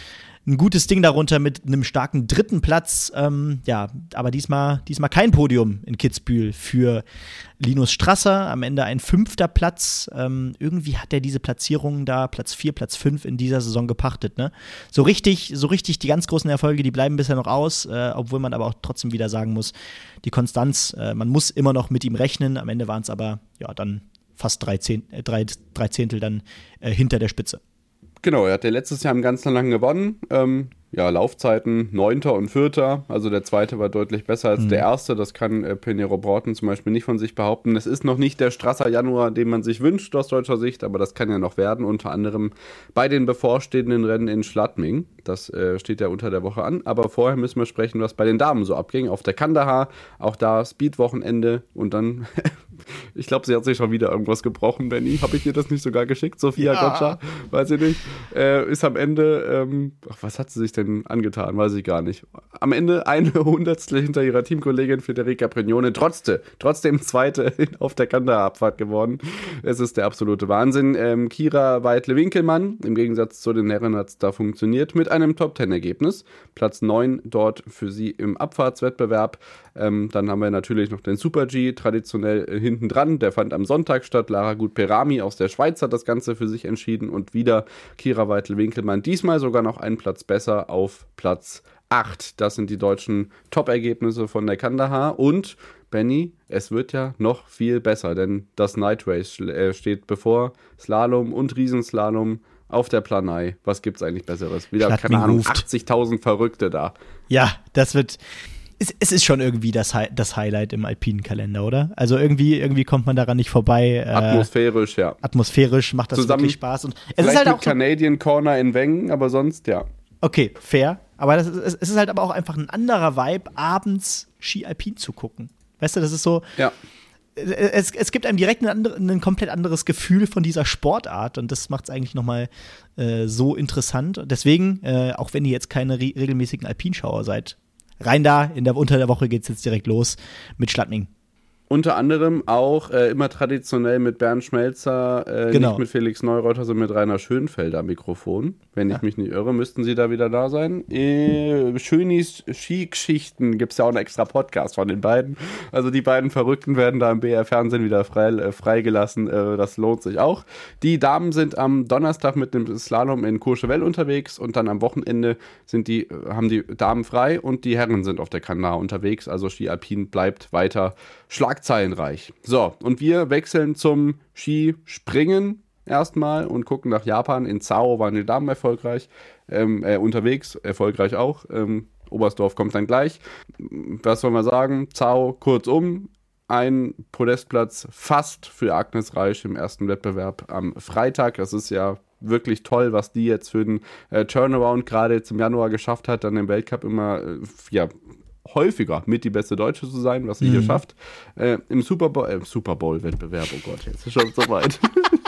gutes Ding darunter mit einem starken 3. Platz. Aber diesmal kein Podium in Kitzbühel für Linus Strasser. Am Ende ein 5. Platz. Irgendwie hat er diese Platzierungen da, Platz 4, Platz 5 in dieser Saison gepachtet. Ne? So richtig die ganz großen Erfolge, die bleiben bisher noch aus. Obwohl man aber auch trotzdem wieder sagen muss, die Konstanz, man muss immer noch mit ihm rechnen. Am Ende waren es aber dann fast 3 Zehntel dann hinter der Spitze. Genau, er hat ja letztes Jahr im ganzen lang gewonnen. Laufzeiten 9. und 4. Also der 2. war deutlich besser als der 1. Das kann Pinheiro Braten zum Beispiel nicht von sich behaupten. Es ist noch nicht der Strasser Januar, den man sich wünscht aus deutscher Sicht, aber das kann ja noch werden. Unter anderem bei den bevorstehenden Rennen in Schladming. Das steht ja unter der Woche an. Aber vorher müssen wir sprechen, was bei den Damen so abging. Auf der Kandahar, auch da Speed-Wochenende und dann... Ich glaube, sie hat sich schon wieder irgendwas gebrochen, Benni. Habe ich dir das nicht sogar geschickt? Sophia Gotcha? Weiß ich nicht. Ist am Ende, was hat sie sich denn angetan? Weiß ich gar nicht. Am Ende eine Hundertstel hinter ihrer Teamkollegin Federica Brignone. Trotzdem 2. auf der Kandahar-Abfahrt geworden. Es ist der absolute Wahnsinn. Kira Weidle-Winkelmann, im Gegensatz zu den Herren hat es da funktioniert, mit einem Top-10-Ergebnis. Platz 9 dort für sie im Abfahrtswettbewerb. Dann haben wir natürlich noch den Super-G, traditionell hinten dran. Der fand am Sonntag statt. Lara Gut-Perami aus der Schweiz hat das Ganze für sich entschieden. Und wieder Kira Weidle-Winkelmann. Diesmal sogar noch einen Platz besser auf Platz 8. Das sind die deutschen Top-Ergebnisse von der Kandahar. Und, Benni, es wird ja noch viel besser, denn das Night Race steht bevor. Slalom und Riesenslalom auf der Planei. Was gibt's eigentlich Besseres? Wieder, keine Ahnung, 80.000 Verrückte da. Ja, das wird... Es ist schon irgendwie das Highlight im alpinen Kalender, oder? Also irgendwie kommt man daran nicht vorbei. Atmosphärisch, ja. Atmosphärisch macht das wirklich Spaß. Und es ist halt auch mit Canadian Corner in Wengen, aber sonst, ja. Okay, fair. Aber es ist halt aber auch einfach ein anderer Vibe, abends Ski-Alpin zu gucken. Weißt du, das ist so... Ja. Es gibt einem direkt ein komplett anderes Gefühl von dieser Sportart und das macht es eigentlich nochmal so interessant. Deswegen, auch wenn ihr jetzt keine regelmäßigen Alpinschauer seid, rein da, unter der Woche geht es jetzt direkt los mit Schladming. Unter anderem auch immer traditionell mit Bernd Schmelzer, nicht mit Felix Neureuter, sondern mit Rainer Schönfelder Mikrofon. Wenn ich mich nicht irre, müssten sie da wieder da sein. Schönis Skigeschichten gibt es ja auch einen extra Podcast von den beiden. Also die beiden Verrückten werden da im BR-Fernsehen wieder freigelassen. Das lohnt sich auch. Die Damen sind am Donnerstag mit dem Slalom in Courchevel unterwegs und dann am Wochenende haben die Damen frei und die Herren sind auf der Kandahar unterwegs. Also Ski Alpin bleibt weiter schlagzeilenreich. So, und wir wechseln zum Skispringen. erstmal und gucken nach Japan. In Zao waren die Damen erfolgreich, unterwegs, erfolgreich auch. Oberstdorf kommt dann gleich. Was soll man sagen? Zao, kurzum, ein Podestplatz fast für Agnes Reisch im ersten Wettbewerb am Freitag. Das ist ja wirklich toll, was die jetzt für den Turnaround gerade jetzt im Januar geschafft hat, dann im Weltcup immer häufiger mit die beste Deutsche zu sein, was sie hier schafft. Im Super Bowl-Wettbewerb, oh Gott, jetzt ist schon so weit.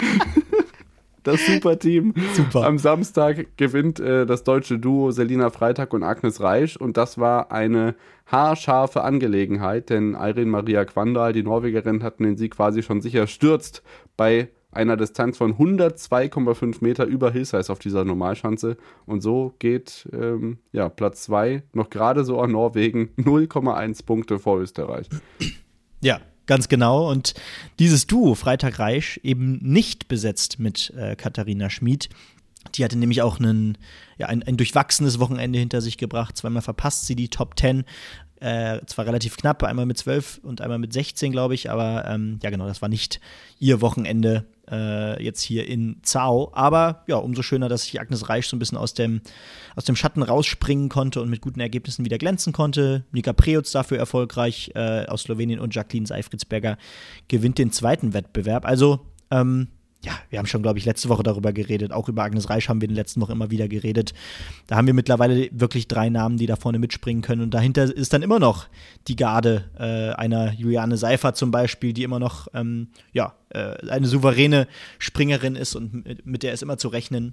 Das Superteam. Super. Am Samstag gewinnt das deutsche Duo Selina Freitag und Agnes Reisch und das war eine haarscharfe Angelegenheit, denn Eirin Maria Kvandal, die Norwegerin, hatten den Sieg quasi schon sicher stürzt bei einer Distanz von 102,5 Meter über Hillsize auf dieser Normalschanze. Und so geht Platz 2 noch gerade so an Norwegen 0,1 Punkte vor Österreich. Ja, ganz genau. Und dieses Duo Freitag Reisch eben nicht besetzt mit Katharina Schmid. Die hatte nämlich auch ein durchwachsenes Wochenende hinter sich gebracht. Zweimal verpasst sie die Top 10. Zwar relativ knapp, einmal mit 12 und einmal mit 16, glaube ich, aber genau, das war nicht ihr Wochenende jetzt hier in Zao. Aber ja, umso schöner, dass sich Agnes Reisch so ein bisschen aus dem Schatten rausspringen konnte und mit guten Ergebnissen wieder glänzen konnte. Nika Preutz dafür erfolgreich aus Slowenien und Jacqueline Seifridsberger gewinnt den zweiten Wettbewerb. Also, wir haben schon, glaube ich, letzte Woche darüber geredet. Auch über Agnes Reisch haben wir in den letzten Wochen immer wieder geredet. Da haben wir mittlerweile wirklich 3 Namen, die da vorne mitspringen können. Und dahinter ist dann immer noch die Garde einer Juliane Seifert zum Beispiel, die immer noch eine souveräne Springerin ist und mit der ist immer zu rechnen.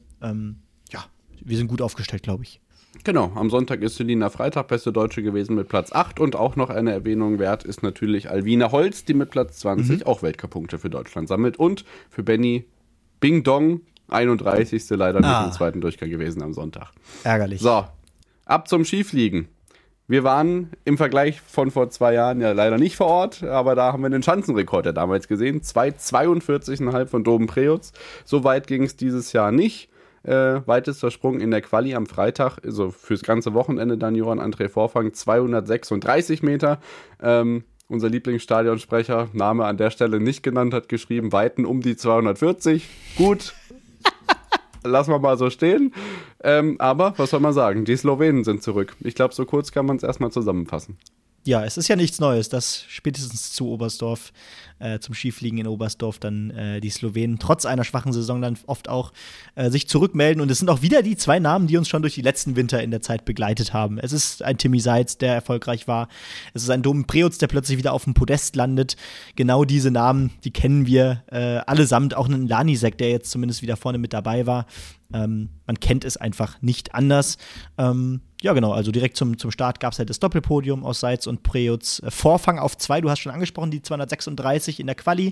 Wir sind gut aufgestellt, glaube ich. Genau, am Sonntag ist Selina Freitag beste Deutsche gewesen mit Platz 8 und auch noch eine Erwähnung wert ist natürlich Alwina Holz, die mit Platz 20 auch Weltcup-Punkte für Deutschland sammelt und für Benny Bing Dong 31. leider nicht im zweiten Durchgang gewesen am Sonntag. Ärgerlich. So, ab zum Skifliegen. Wir waren im Vergleich von vor 2 Jahren ja leider nicht vor Ort, aber da haben wir den Schanzenrekord ja damals gesehen. 2,42,5 von Doben Preutz. So weit ging es dieses Jahr nicht. Weitester Sprung in der Quali am Freitag, also fürs ganze Wochenende dann Johann André Vorfang, 236 Meter. Unser Lieblingsstadionsprecher, Name an der Stelle nicht genannt, hat geschrieben, Weiten um die 240. Gut, lassen wir mal so stehen. Aber was soll man sagen, die Slowenen sind zurück. Ich glaube, so kurz kann man es erstmal zusammenfassen. Ja, es ist ja nichts Neues, dass spätestens zu Oberstdorf, zum Skifliegen in Oberstdorf dann die Slowenen trotz einer schwachen Saison dann oft auch sich zurückmelden. Und es sind auch wieder die 2 Namen, die uns schon durch die letzten Winter in der Zeit begleitet haben. Es ist ein Timmy Seitz, der erfolgreich war. Es ist ein Domen Preutz, der plötzlich wieder auf dem Podest landet. Genau diese Namen, die kennen wir allesamt. Auch einen Lanisek, der jetzt zumindest wieder vorne mit dabei war. Man kennt es einfach nicht anders. Ja, genau, also direkt zum Start gab es halt das Doppelpodium aus Seitz und Preutz. Vorfang auf 2, du hast schon angesprochen, die 236 in der Quali.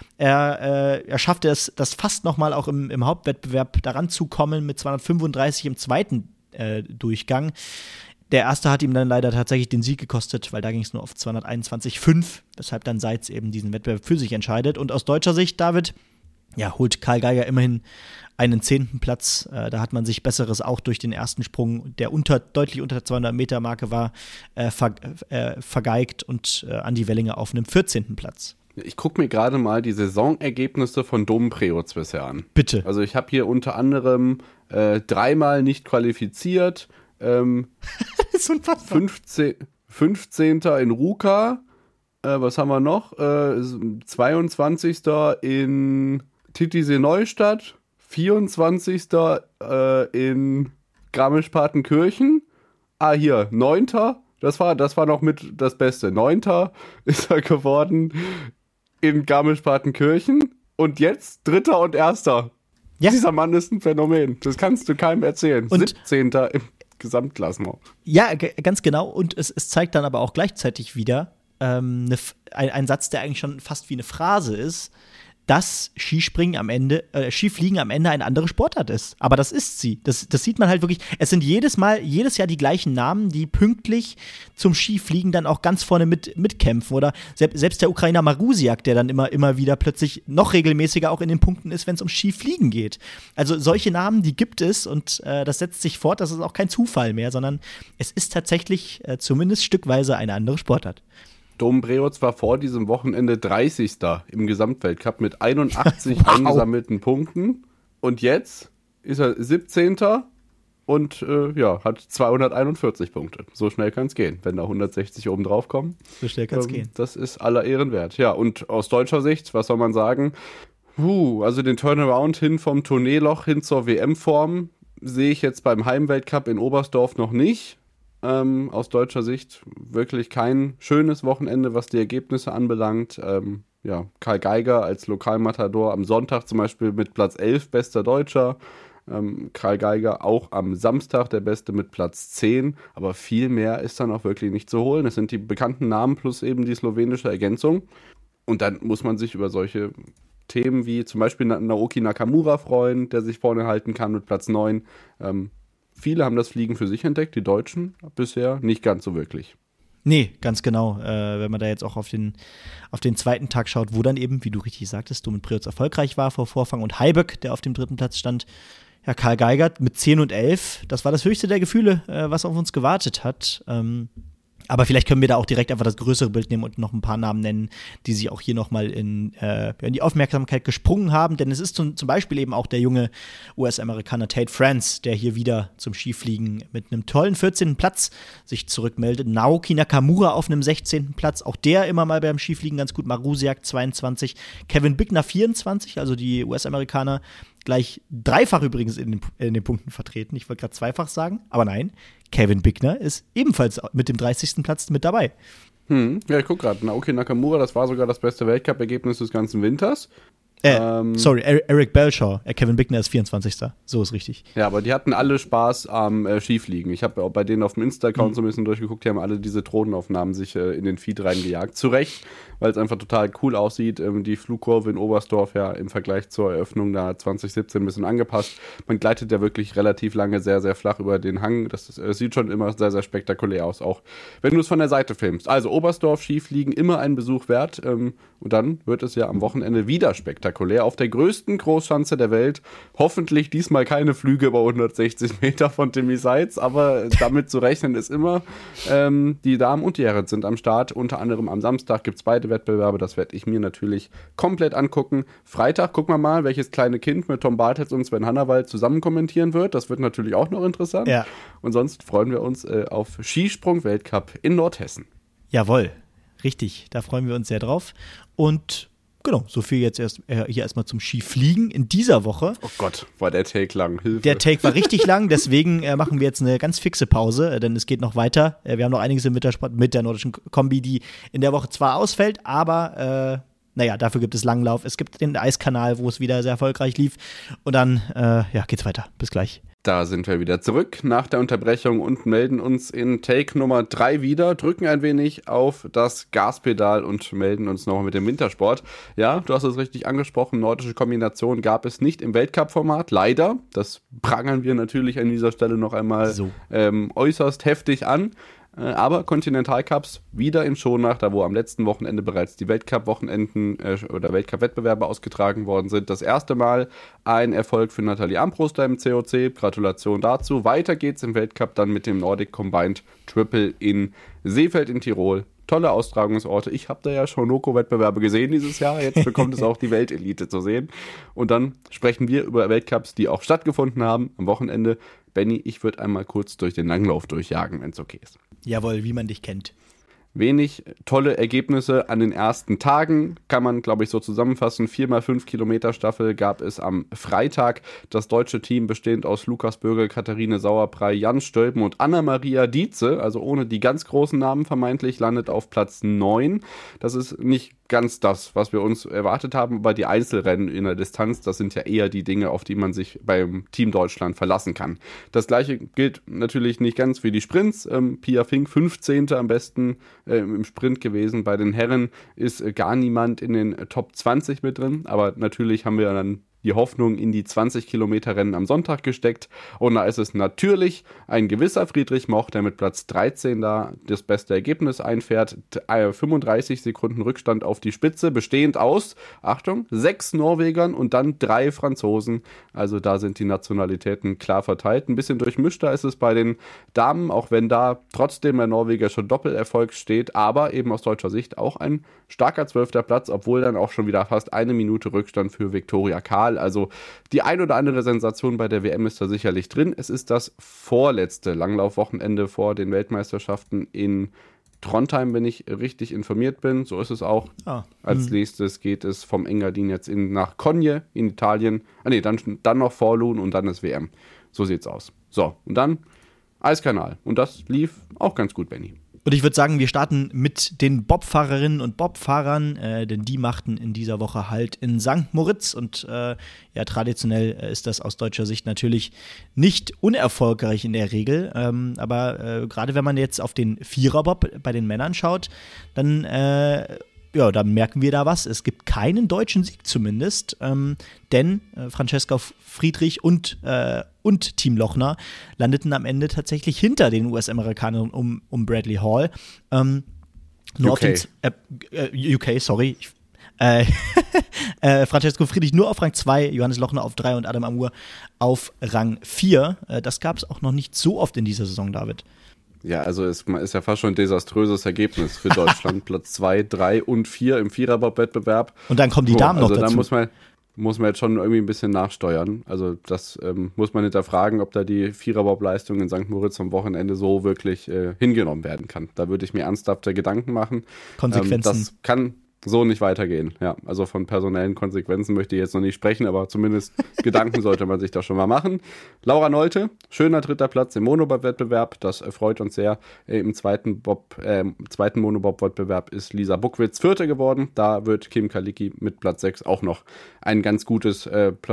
Er schaffte es, das fast nochmal auch im Hauptwettbewerb daran zu kommen mit 235 im zweiten Durchgang. Der erste hat ihm dann leider tatsächlich den Sieg gekostet, weil da ging es nur auf 221,5, weshalb dann Seitz eben diesen Wettbewerb für sich entscheidet. Und aus deutscher Sicht, David, holt Karl Geiger immerhin einen 10. Platz. Da hat man sich Besseres auch durch den ersten Sprung, der deutlich unter der 200-Meter-Marke war, vergeigt und Andi Wellinger auf einem 14. Platz. Ich gucke mir gerade mal die Saisonergebnisse von Domen Preutz bisher an. Bitte. Also ich habe hier unter anderem 3-mal nicht qualifiziert, Das ist unfassbar. 15. in Ruka, was haben wir noch? 22. in Titisee Neustadt, 24. in Garmisch-Partenkirchen. Hier, 9. Das war noch mit das Beste. 9. ist er geworden in Garmisch-Partenkirchen. Und jetzt 3. und 1. Ja. Dieser Mann ist ein Phänomen. Das kannst du keinem erzählen. Und 17. im Gesamtklassement. Ja, ganz genau. Und es zeigt dann aber auch gleichzeitig wieder ein Satz, der eigentlich schon fast wie eine Phrase ist, dass Skifliegen am Ende eine andere Sportart ist. Aber das ist sie. Das sieht man halt wirklich. Es sind jedes Jahr die gleichen Namen, die pünktlich zum Skifliegen dann auch ganz vorne mitkämpfen. Oder selbst der Ukrainer Marusiak, der dann immer wieder plötzlich noch regelmäßiger auch in den Punkten ist, wenn es um Skifliegen geht. Also solche Namen, die gibt es und das setzt sich fort. Das ist auch kein Zufall mehr, sondern es ist tatsächlich zumindest stückweise eine andere Sportart. Dom Breoz war vor diesem Wochenende 30. im Gesamtweltcup mit 81 eingesammelten Punkten. Und jetzt ist er 17. und hat 241 Punkte. So schnell kann es gehen, wenn da 160 oben drauf kommen. So schnell kann es gehen. Das ist aller Ehren wert. Ja, und aus deutscher Sicht, was soll man sagen? Also den Turnaround hin vom Tourneeloch hin zur WM-Form sehe ich jetzt beim Heimweltcup in Oberstdorf noch nicht. Aus deutscher Sicht wirklich kein schönes Wochenende, was die Ergebnisse anbelangt. Karl Geiger als Lokalmatador am Sonntag zum Beispiel mit Platz 11 bester Deutscher. Karl Geiger auch am Samstag der Beste mit Platz 10. Aber viel mehr ist dann auch wirklich nicht zu holen. Es sind die bekannten Namen plus eben die slowenische Ergänzung. Und dann muss man sich über solche Themen wie zum Beispiel Naoki Nakamura freuen, der sich vorne halten kann mit Platz 9. Viele haben das Fliegen für sich entdeckt, die Deutschen bisher nicht ganz so wirklich. Nee, ganz genau. Wenn man da jetzt auch auf den zweiten Tag schaut, wo dann eben, wie du richtig sagtest, Domit Breoz erfolgreich war vor Vorfang und Haiböck, der auf dem 3. Platz stand. Ja, Karl Geiger mit 10 und 11, das war das höchste der Gefühle, was auf uns gewartet hat. Aber vielleicht können wir da auch direkt einfach das größere Bild nehmen und noch ein paar Namen nennen, die sich auch hier nochmal in die Aufmerksamkeit gesprungen haben. Denn es ist zum Beispiel eben auch der junge US-Amerikaner Tate France, der hier wieder zum Skifliegen mit einem tollen 14. Platz sich zurückmeldet. Naoki Nakamura auf einem 16. Platz, auch der immer mal beim Skifliegen ganz gut. Marusiak 22, Kevin Bickner 24, also die US-Amerikaner gleich dreifach übrigens in den Punkten vertreten. Ich wollte gerade zweifach sagen, aber nein, Kevin Bickner ist ebenfalls mit dem 30. Platz mit dabei. Ja, ich gucke gerade. Naoki Nakamura, das war sogar das beste Weltcup-Ergebnis des ganzen Winters. Eric Belshaw. Kevin Bickner ist 24. So ist richtig. Ja, aber die hatten alle Spaß am Skifliegen. Ich habe auch bei denen auf dem Insta-Account so ein bisschen durchgeguckt, die haben alle diese Drohnenaufnahmen sich in den Feed reingejagt. Zu Recht, weil es einfach total cool aussieht. Die Flugkurve in Oberstdorf ja im Vergleich zur Eröffnung da 2017 ein bisschen angepasst. Man gleitet ja wirklich relativ lange sehr, sehr flach über den Hang. Das sieht schon immer sehr, sehr spektakulär aus, auch wenn du es von der Seite filmst. Also Oberstdorf, Skifliegen, immer einen Besuch wert. Und dann wird es ja am Wochenende wieder spektakulär auf der größten Großschanze der Welt. Hoffentlich diesmal keine Flüge über 160 Meter von Timmy Seitz, aber damit zu rechnen ist immer. Die Damen und die Herren sind am Start. Unter anderem am Samstag gibt es beide Wettbewerbe. Das werde ich mir natürlich komplett angucken. Freitag gucken wir mal, welches kleine Kind mit Tom Bartels und Sven Hannawald zusammen kommentieren wird. Das wird natürlich auch noch interessant. Ja. Und sonst freuen wir uns auf Skisprung-Weltcup in Nordhessen. Jawohl, richtig. Da freuen wir uns sehr drauf. Und genau, so viel jetzt hier erstmal zum Skifliegen in dieser Woche. Oh Gott, war der Take lang. Hilfe. Der Take war richtig lang, deswegen machen wir jetzt eine ganz fixe Pause, denn es geht noch weiter. Wir haben noch einiges im Wintersport mit der Nordischen Kombi, die in der Woche zwar ausfällt, aber dafür gibt es Langlauf. Es gibt den Eiskanal, wo es wieder sehr erfolgreich lief. Und dann geht's weiter. Bis gleich. Da sind wir wieder zurück nach der Unterbrechung und melden uns in Take Nummer 3 wieder, drücken ein wenig auf das Gaspedal und melden uns nochmal mit dem Wintersport. Ja, du hast es richtig angesprochen, nordische Kombination gab es nicht im Weltcup-Format, leider. Das prangern wir natürlich an dieser Stelle noch einmal äußerst heftig an. Aber Kontinentalcups wieder in Schonach, da wo am letzten Wochenende bereits die Weltcup-Wochenenden oder Weltcup-Wettbewerbe ausgetragen worden sind. Das erste Mal ein Erfolg für Nathalie Armbruster im COC. Gratulation dazu. Weiter geht's im Weltcup dann mit dem Nordic Combined Triple in Seefeld in Tirol. Tolle Austragungsorte. Ich habe da ja schon Noko-Wettbewerbe gesehen dieses Jahr. Jetzt bekommt es auch die Weltelite zu sehen. Und dann sprechen wir über Weltcups, die auch stattgefunden haben am Wochenende. Benni, ich würde einmal kurz durch den Langlauf durchjagen, wenn es okay ist. Jawohl, wie man dich kennt. Wenig tolle Ergebnisse an den ersten Tagen, kann man, glaube ich, so zusammenfassen. 4x5 Kilometer Staffel gab es am Freitag. Das deutsche Team bestehend aus Lukas Bögel, Katharine Sauerbrei, Jan Stölpen und Anna-Maria Dietze, also ohne die ganz großen Namen vermeintlich, landet auf Platz 9. Das ist nicht ganz das, was wir uns erwartet haben, aber die Einzelrennen in der Distanz, das sind ja eher die Dinge, auf die man sich beim Team Deutschland verlassen kann. Das gleiche gilt natürlich nicht ganz für die Sprints. Pia Fink 15. am besten im Sprint gewesen. Bei den Herren ist gar niemand in den Top 20 mit drin, aber natürlich haben wir dann die Hoffnung in die 20-Kilometer-Rennen am Sonntag gesteckt. Und da ist es natürlich ein gewisser Friedrich Moch, der mit Platz 13 da das beste Ergebnis einfährt. 35 Sekunden Rückstand auf die Spitze, bestehend aus, Achtung, 6 Norwegern und dann 3 Franzosen. Also da sind die Nationalitäten klar verteilt. Ein bisschen durchmischter ist es bei den Damen, auch wenn da trotzdem der Norweger schon Doppelerfolg steht. Aber eben aus deutscher Sicht auch ein starker 12. Platz, obwohl dann auch schon wieder fast 1 Minute Rückstand für Viktoria Kahl. Also die ein oder andere Sensation bei der WM ist da sicherlich drin. Es ist das vorletzte Langlaufwochenende vor den Weltmeisterschaften in Trondheim, wenn ich richtig informiert bin. So ist es auch. Als nächstes geht es vom Engadin jetzt nach Cogne in Italien. Dann noch Forlun und dann ist WM. So sieht's aus. So, und dann Eiskanal. Und das lief auch ganz gut, Benni. Und ich würde sagen, wir starten mit den Bobfahrerinnen und Bobfahrern, denn die machten in dieser Woche Halt in St. Moritz. Und traditionell ist das aus deutscher Sicht natürlich nicht unerfolgreich in der Regel. Aber gerade wenn man jetzt auf den Viererbob bei den Männern schaut, dann dann merken wir da was. Es gibt keinen deutschen Sieg zumindest, denn Francesca Friedrich und Team Lochner landeten am Ende tatsächlich hinter den US-Amerikanern um Bradley Hall. Francesco Friedrich nur auf Rang 2, Johannes Lochner auf 3 und Adam Amur auf Rang 4. Das gab es auch noch nicht so oft in dieser Saison, David. Ja, also es ist ja fast schon ein desaströses Ergebnis für Deutschland. Platz 2, 3 und 4 im Viererbob-Wettbewerb. Und dann kommen die Damen noch dazu. Da muss man jetzt schon irgendwie ein bisschen nachsteuern. Also das muss man hinterfragen, ob da die Viererbob-Leistung in St. Moritz am Wochenende so wirklich hingenommen werden kann. Da würde ich mir ernsthafte Gedanken machen. Konsequenzen. Das kann so nicht weitergehen. Ja, also von personellen Konsequenzen möchte ich jetzt noch nicht sprechen, aber zumindest Gedanken sollte man sich da schon mal machen. Laura Nolte, schöner 3. Platz im Monobob-Wettbewerb, das freut uns sehr. Im zweiten Monobob-Wettbewerb ist Lisa Buckwitz 4. geworden. Da wird Kim Kalicki mit Platz 6 auch noch ein ganz gutes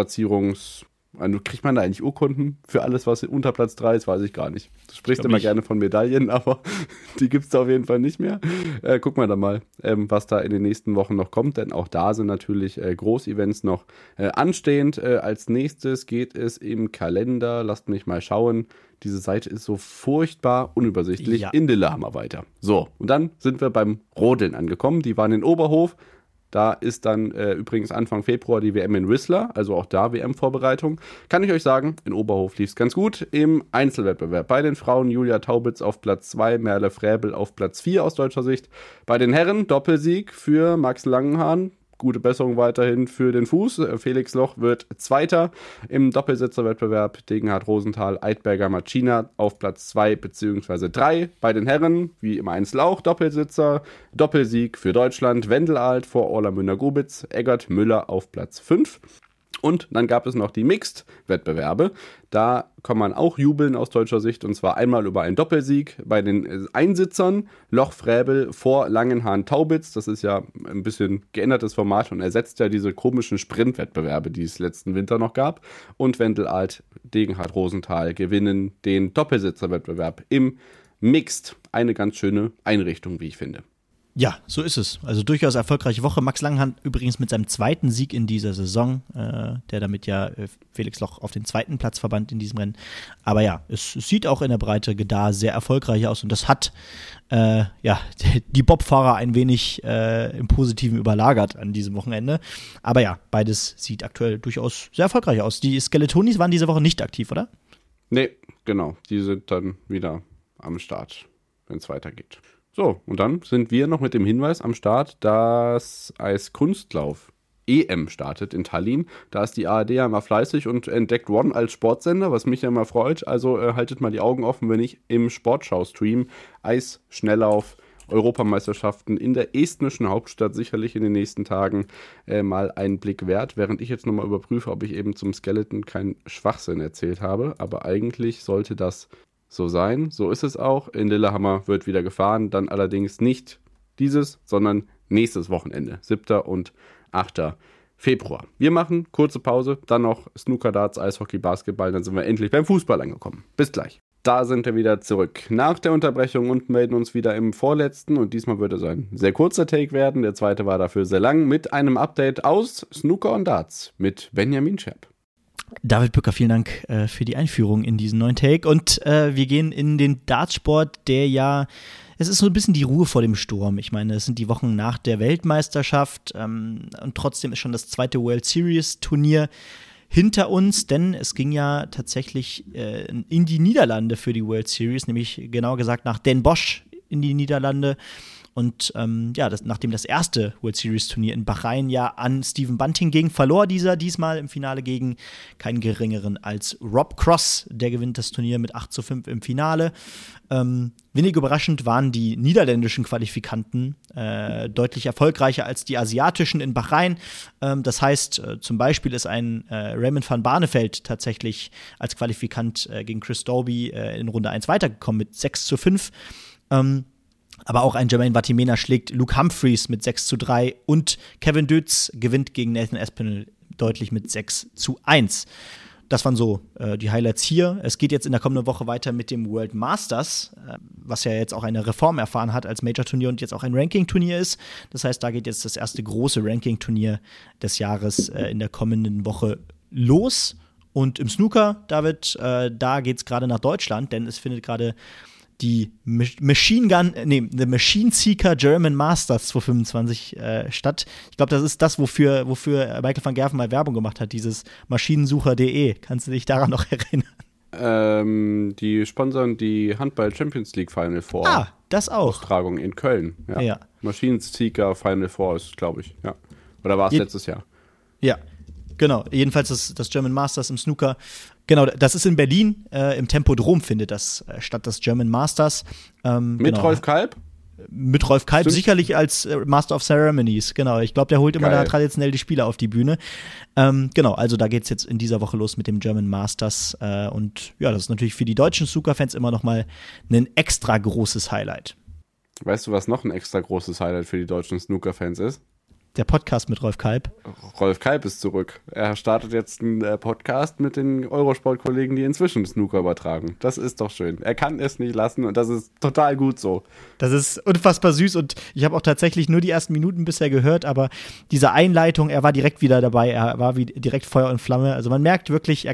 kriegt man da eigentlich Urkunden für alles, was unter Platz 3 ist? Weiß ich gar nicht. Du sprichst immer gerne von Medaillen, aber die gibt es da auf jeden Fall nicht mehr. Gucken wir da mal, was da in den nächsten Wochen noch kommt, denn auch da sind natürlich Großevents noch anstehend. Als nächstes geht es im Kalender, lasst mich mal schauen, diese Seite ist so furchtbar unübersichtlich. Ja. In Lillehammer weiter. So, und dann sind wir beim Rodeln angekommen. Die waren in Oberhof. Da ist dann übrigens Anfang Februar die WM in Whistler, also auch da WM-Vorbereitung. Kann ich euch sagen, in Oberhof lief es ganz gut. Im Einzelwettbewerb bei den Frauen Julia Taubitz auf Platz 2, Merle Fräbel auf Platz 4 aus deutscher Sicht. Bei den Herren Doppelsieg für Max Langenhahn. Gute Besserung weiterhin für den Fuß. Felix Loch wird Zweiter im Doppelsitzerwettbewerb. Degenhardt Rosenthal, Eidberger Macina auf Platz 2 bzw. 3. Bei den Herren, wie im Einzel auch, Doppelsitzer. Doppelsieg für Deutschland. Wendelalt vor Orla Müller-Gubitz. Eggert Müller auf Platz 5. Und dann gab es noch die Mixed-Wettbewerbe. Da kann man auch jubeln aus deutscher Sicht. Und zwar einmal über einen Doppelsieg bei den Einsitzern. Loch Fräbel vor Langenhahn Taubitz. Das ist ja ein bisschen geändertes Format und ersetzt ja diese komischen Sprintwettbewerbe, die es letzten Winter noch gab. Und Wendelalt, Degenhardt Rosenthal gewinnen den Doppelsitzerwettbewerb im Mixed. Eine ganz schöne Einrichtung, wie ich finde. Ja, so ist es. Also durchaus erfolgreiche Woche. Max Langenhahn übrigens mit seinem 2. Sieg in dieser Saison, der damit ja Felix Loch auf den 2. Platz verband in diesem Rennen. Aber ja, es sieht auch in der Breite da sehr erfolgreich aus und das hat die Bobfahrer ein wenig im Positiven überlagert an diesem Wochenende. Aber ja, beides sieht aktuell durchaus sehr erfolgreich aus. Die Skeletonis waren diese Woche nicht aktiv, oder? Nee, genau. Die sind dann wieder am Start, wenn es weitergeht. So, und dann sind wir noch mit dem Hinweis am Start, dass Eiskunstlauf EM startet in Tallinn. Da ist die ARD ja mal fleißig und entdeckt One als Sportsender, was mich ja immer freut. Also haltet mal die Augen offen, wenn ich im Sportschau-Stream Eisschnelllauf Europameisterschaften in der estnischen Hauptstadt sicherlich in den nächsten Tagen mal einen Blick wert, während ich jetzt nochmal überprüfe, ob ich eben zum Skeleton keinen Schwachsinn erzählt habe. Aber eigentlich sollte das so sein. So ist es auch. In Lillehammer wird wieder gefahren, dann allerdings nicht dieses, sondern nächstes Wochenende, 7. und 8. Februar. Wir machen kurze Pause, dann noch Snooker, Darts, Eishockey, Basketball, dann sind wir endlich beim Fußball angekommen. Bis gleich. Da sind wir wieder zurück nach der Unterbrechung und melden uns wieder im vorletzten, und diesmal wird es ein sehr kurzer Take werden. Der zweite war dafür sehr lang, mit einem Update aus Snooker und Darts mit Benjamin Schepp. David Bücker, vielen Dank für die Einführung in diesen neuen Take. Und wir gehen in den Dartsport, es ist so ein bisschen die Ruhe vor dem Sturm. Ich meine, es sind die Wochen nach der Weltmeisterschaft und trotzdem ist schon das zweite World Series Turnier hinter uns, denn es ging ja tatsächlich in die Niederlande für die World Series, nämlich genauer gesagt nach Den Bosch in die Niederlande. Und nachdem das erste World Series Turnier in Bahrain ja an Stephen Bunting ging, verlor dieser diesmal im Finale gegen keinen geringeren als Rob Cross. Der gewinnt das Turnier mit 8:5 im Finale. Wenig überraschend waren die niederländischen Qualifikanten deutlich erfolgreicher als die asiatischen in Bahrain. Das heißt, zum Beispiel ist ein Raymond van Barneveld tatsächlich als Qualifikant gegen Chris Dobie in Runde 1 weitergekommen mit 6:5. Aber auch ein Jermaine Vatimena schlägt Luke Humphreys mit 6:3 und Kevin Dötz gewinnt gegen Nathan Aspinall deutlich mit 6:1. Das waren so die Highlights hier. Es geht jetzt in der kommenden Woche weiter mit dem World Masters, was ja jetzt auch eine Reform erfahren hat als Major-Turnier und jetzt auch ein Ranking-Turnier ist. Das heißt, da geht jetzt das erste große Ranking-Turnier des Jahres in der kommenden Woche los. Und im Snooker, David, da geht es gerade nach Deutschland, denn es findet gerade die The Machine Seeker German Masters 2025 statt. Ich glaube, das ist das, wofür Michael van Gerven mal Werbung gemacht hat, dieses Maschinensucher.de. Kannst du dich daran noch erinnern? Die sponsern die Handball Champions League Final Four. Ah, das auch. Austragung in Köln. Ja. Machine Seeker Final Four ist, glaube ich. Ja. Oder war es letztes Jahr? Ja, genau. Jedenfalls das German Masters im Snooker. Genau, das ist in Berlin, im Tempodrom findet das statt, das German Masters. Mit Rolf Kalb? Mit Rolf Kalb, sicherlich als Master of Ceremonies, genau. Ich glaube, der holt immer da traditionell die Spieler auf die Bühne. Genau, also da geht's jetzt in dieser Woche los mit dem German Masters. Und ja, das ist natürlich für die deutschen Snooker-Fans immer noch mal ein extra großes Highlight. Weißt du, was noch ein extra großes Highlight für die deutschen Snooker-Fans ist? Der Podcast mit Rolf Kalb. Rolf Kalb ist zurück. Er startet jetzt einen Podcast mit den Eurosport-Kollegen, die inzwischen Snooker übertragen. Das ist doch schön. Er kann es nicht lassen und das ist total gut so. Das ist unfassbar süß und ich habe auch tatsächlich nur die ersten Minuten bisher gehört, aber diese Einleitung, er war direkt wieder dabei, er war direkt Feuer und Flamme. Also man merkt wirklich,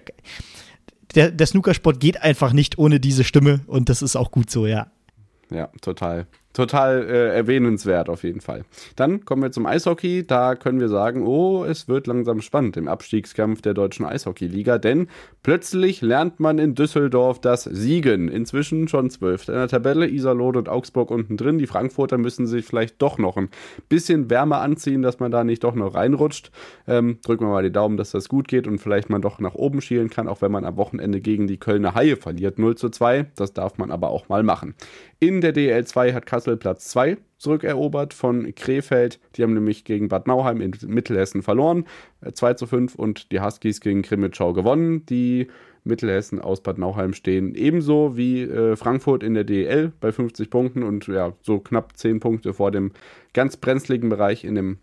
der Snookersport geht einfach nicht ohne diese Stimme und das ist auch gut so, ja. Ja, total. Total erwähnenswert auf jeden Fall. Dann kommen wir zum Eishockey. Da können wir sagen, es wird langsam spannend im Abstiegskampf der deutschen Eishockeyliga, denn plötzlich lernt man in Düsseldorf das Siegen. Inzwischen schon 12. in der Tabelle, Iserlohn und Augsburg unten drin. Die Frankfurter müssen sich vielleicht doch noch ein bisschen wärmer anziehen, dass man da nicht doch noch reinrutscht. Drücken wir mal die Daumen, dass das gut geht und vielleicht man doch nach oben schielen kann, auch wenn man am Wochenende gegen die Kölner Haie verliert. 0:2, das darf man aber auch mal machen. In der DEL 2 hat Kassel Platz 2 zurückerobert von Krefeld. Die haben nämlich gegen Bad Nauheim in Mittelhessen verloren. 2:5 und die Huskies gegen Krimitschau gewonnen. Die Mittelhessen aus Bad Nauheim stehen ebenso wie Frankfurt in der DEL bei 50 Punkten und ja, so knapp 10 Punkte vor dem ganz brenzligen Bereich in dem